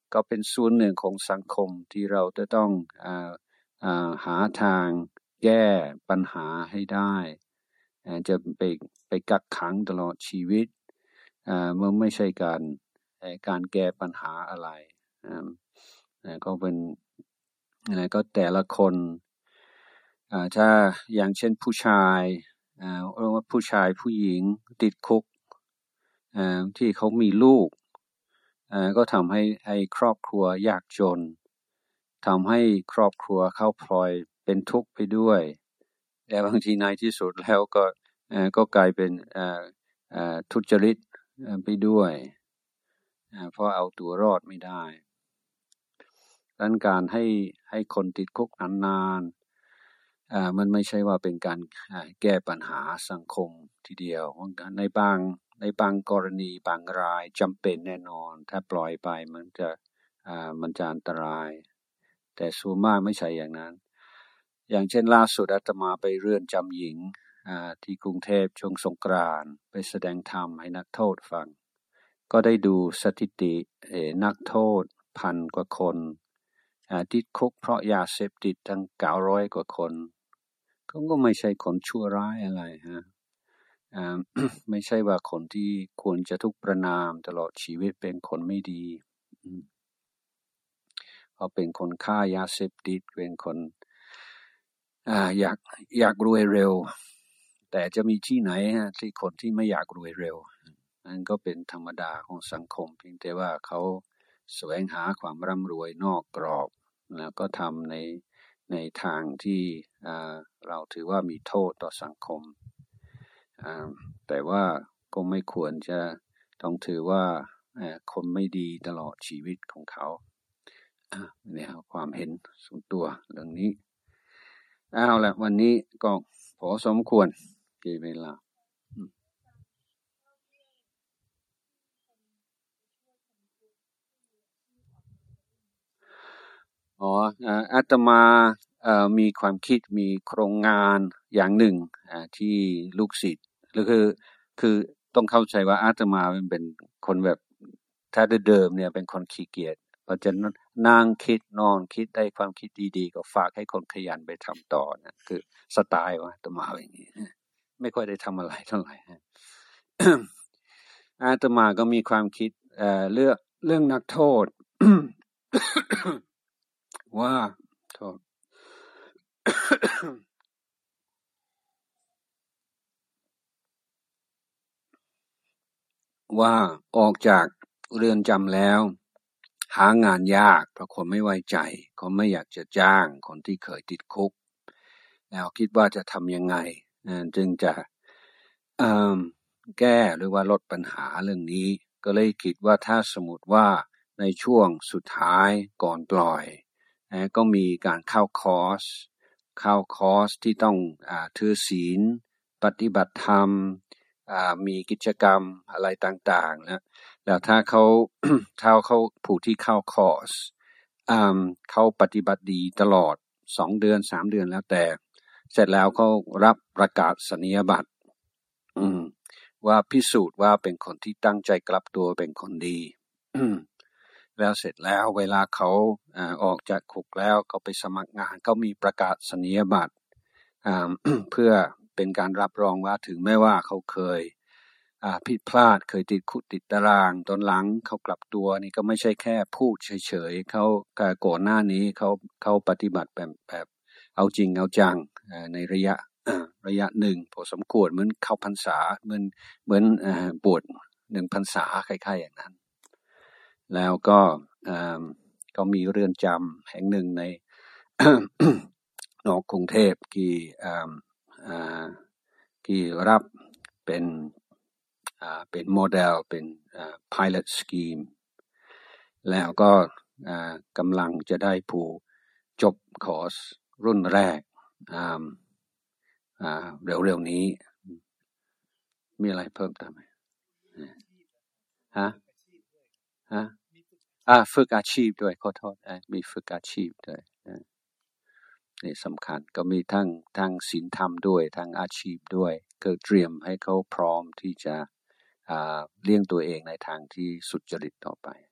ก็เป็นส่วนหนึ่งของสังคมที่เราจะต้องอ่าอ่าหาทางแก้ปัญหาให้ได้จะไปไปกักขังตลอดชีวิตอ่ามันไม่ใช่การการแก้ปัญหาอะไรอ่าก็เป็นอะไรก็แต่ละคนอ่าถ้าอย่างเช่นผู้ชายอ่าหรือว่าผู้ชายผู้หญิงติดคุกอ่าที่เขามีลูกอ่าก็ทำให้ให้ครอบครัวยากจนทำให้ครอบครัวเขาพลอยเป็นทุกข์ไปด้วยแต่บางทีในที่สุดแล้วก็อ่าก็กลายเป็นอ่าอ่าทุจริตไปด้วยอ่าเพราะเอาตัวรอดไม่ได้ดังนั้นการให้ให้คนติดคุกนานๆอ่ามันไม่ใช่ว่าเป็นการแก้ปัญหาสังคมทีเดียวในบางในบางกรณีบางรายจำเป็นแน่นอนถ้าปล่อยไปมันจะอ่ามันจะอันตรายแต่ส่วนมากไม่ใช่อย่างนั้นอย่างเช่นล่าสุดอาตมาไปเรือนจำหญิงอ่าที่กรุงเทพช่วงสงกรานต์ไปแสดงธรรมให้นักโทษฟังก็ได้ดูสถิติเอ่อนักโทษพันกว่าคนอ่าติดคุกเพราะยาเสพติดทั้งเก้าร้อยกว่าคนก็ก็ไม่ใช่คนชั่วร้ายอะไรฮะอ่า ไม่ใช่ว่าคนที่ควรจะทุกประนามตลอดชีวิตเป็นคนไม่ดีเพราะเป็นคนฆ่ายาเสพติดเป็นคนอ่าอยากอยากรวยเร็วแต่จะมีที่ไหนฮะที่คนที่ไม่อยากรวยเร็วนั่นก็เป็นธรรมดาของสังคมเพียงแต่ว่าเขาแสวงหาความร่ำรวยนอกกรอบแล้วก็ทำในในทางที่อ่าเราถือว่ามีโทษต่อสังคมอ่าแต่ว่าก็ไม่ควรจะต้องถือว่าคนไม่ดีตลอดชีวิตของเขาเนี่ยความเห็นส่วนตัวเรื่องนี้เอาละวันนี้ก็พอสมควรกี่เวลาอ๋ออาตมาเอ่อมีความคิดมีโครงงานอย่างหนึ่งอ่าที่ลูกศิษย์ก็คือคือต้องเข้าใจว่าอาตมาเป็นคนแบบถ้าเดิมเนี่ยเป็นคนขี้เกียจเพราะฉะนั้นนั่งคิดนอนคิดได้ความคิดดีๆก็ฝากให้คนขยันไปทำต่อนะคือสไตล์ว่าอาตมาอย่างนี้ไม่ค่อยได้ทำอะไรเท่าไหร่อาตมาก็มีความคิดเอ่อเรื่องเรื่องนักโทษ ว่าโทษ ว่าออกจากเรือนจำแล้วหางานยากเพราะคนไม่ไว้ใจเขาไม่อยากจะจ้างคนที่เคยติดคุกแล้วคิดว่าจะทำยังไงจึงจะแก้หรือว่าลดปัญหาเรื่องนี้ก็เลยคิดว่าถ้าสมมติว่าในช่วงสุดท้ายก่อนปล่อยก็มีการเข้าคอร์สเข้าคอร์สที่ต้องอ่าถือศีลปฏิบัติธรรมมีกิจกรรมอะไรต่างๆนะแล้วถ้าเขา ถ้าเขาผู้ที่เข้าคอร์สเขาปฏิบัติดีตลอดสองเดือนสามเดือนแล้วแต่เสร็จแล้วเขารับประกาศนียบัตรว่าพิสูจน์ว่าเป็นคนที่ตั้งใจกลับตัวเป็นคนดีแล้วเสร็จแล้วเวลาเขาออกจากคุกแล้วเขาไปสมัครงานเขามีประกาศนียบัตรเพื่อเป็นการรับรองว่าถึงแม้ว่าเขาเคยผิดพลาดเคยติดคุกติดตารางตอนหลังเขากลับตัวนี่ก็ไม่ใช่แค่พูดเฉยๆเขาก่อนหน้านี้เขาเขาปฏิบัติแบบแบบเอาจริงเอาจังในระยะระยะหนึ่งพอสมควรเหมือนเข้าพรรษาเหมือนเหมือนบวชหนึ่งพรรษาคล้ายๆอย่างนั้นแล้วก็ก็มีเรือนจำแห่งหนึ่งใน นอกกรุงเทพที่ที่รับเป็นเป็นโมเดลเป็น pilot scheme แล้วก็กำลังจะได้ผู้จบคอร์สรุ่นแรกเร็วๆนี้มีอะไรเพิ่มเติมไหมฮะฮะอ่าฝึกอาชีพด้วยขอโทษมีฝึกอาชีพด้วยนี่สำคัญก็มีทั้งทั้งศีลธรรมด้วยทั้งอาชีพด้วยก็เตรียมให้เขาพร้อมที่จะเลี้ยงตัวเองในทางที่สุจริตต่อไป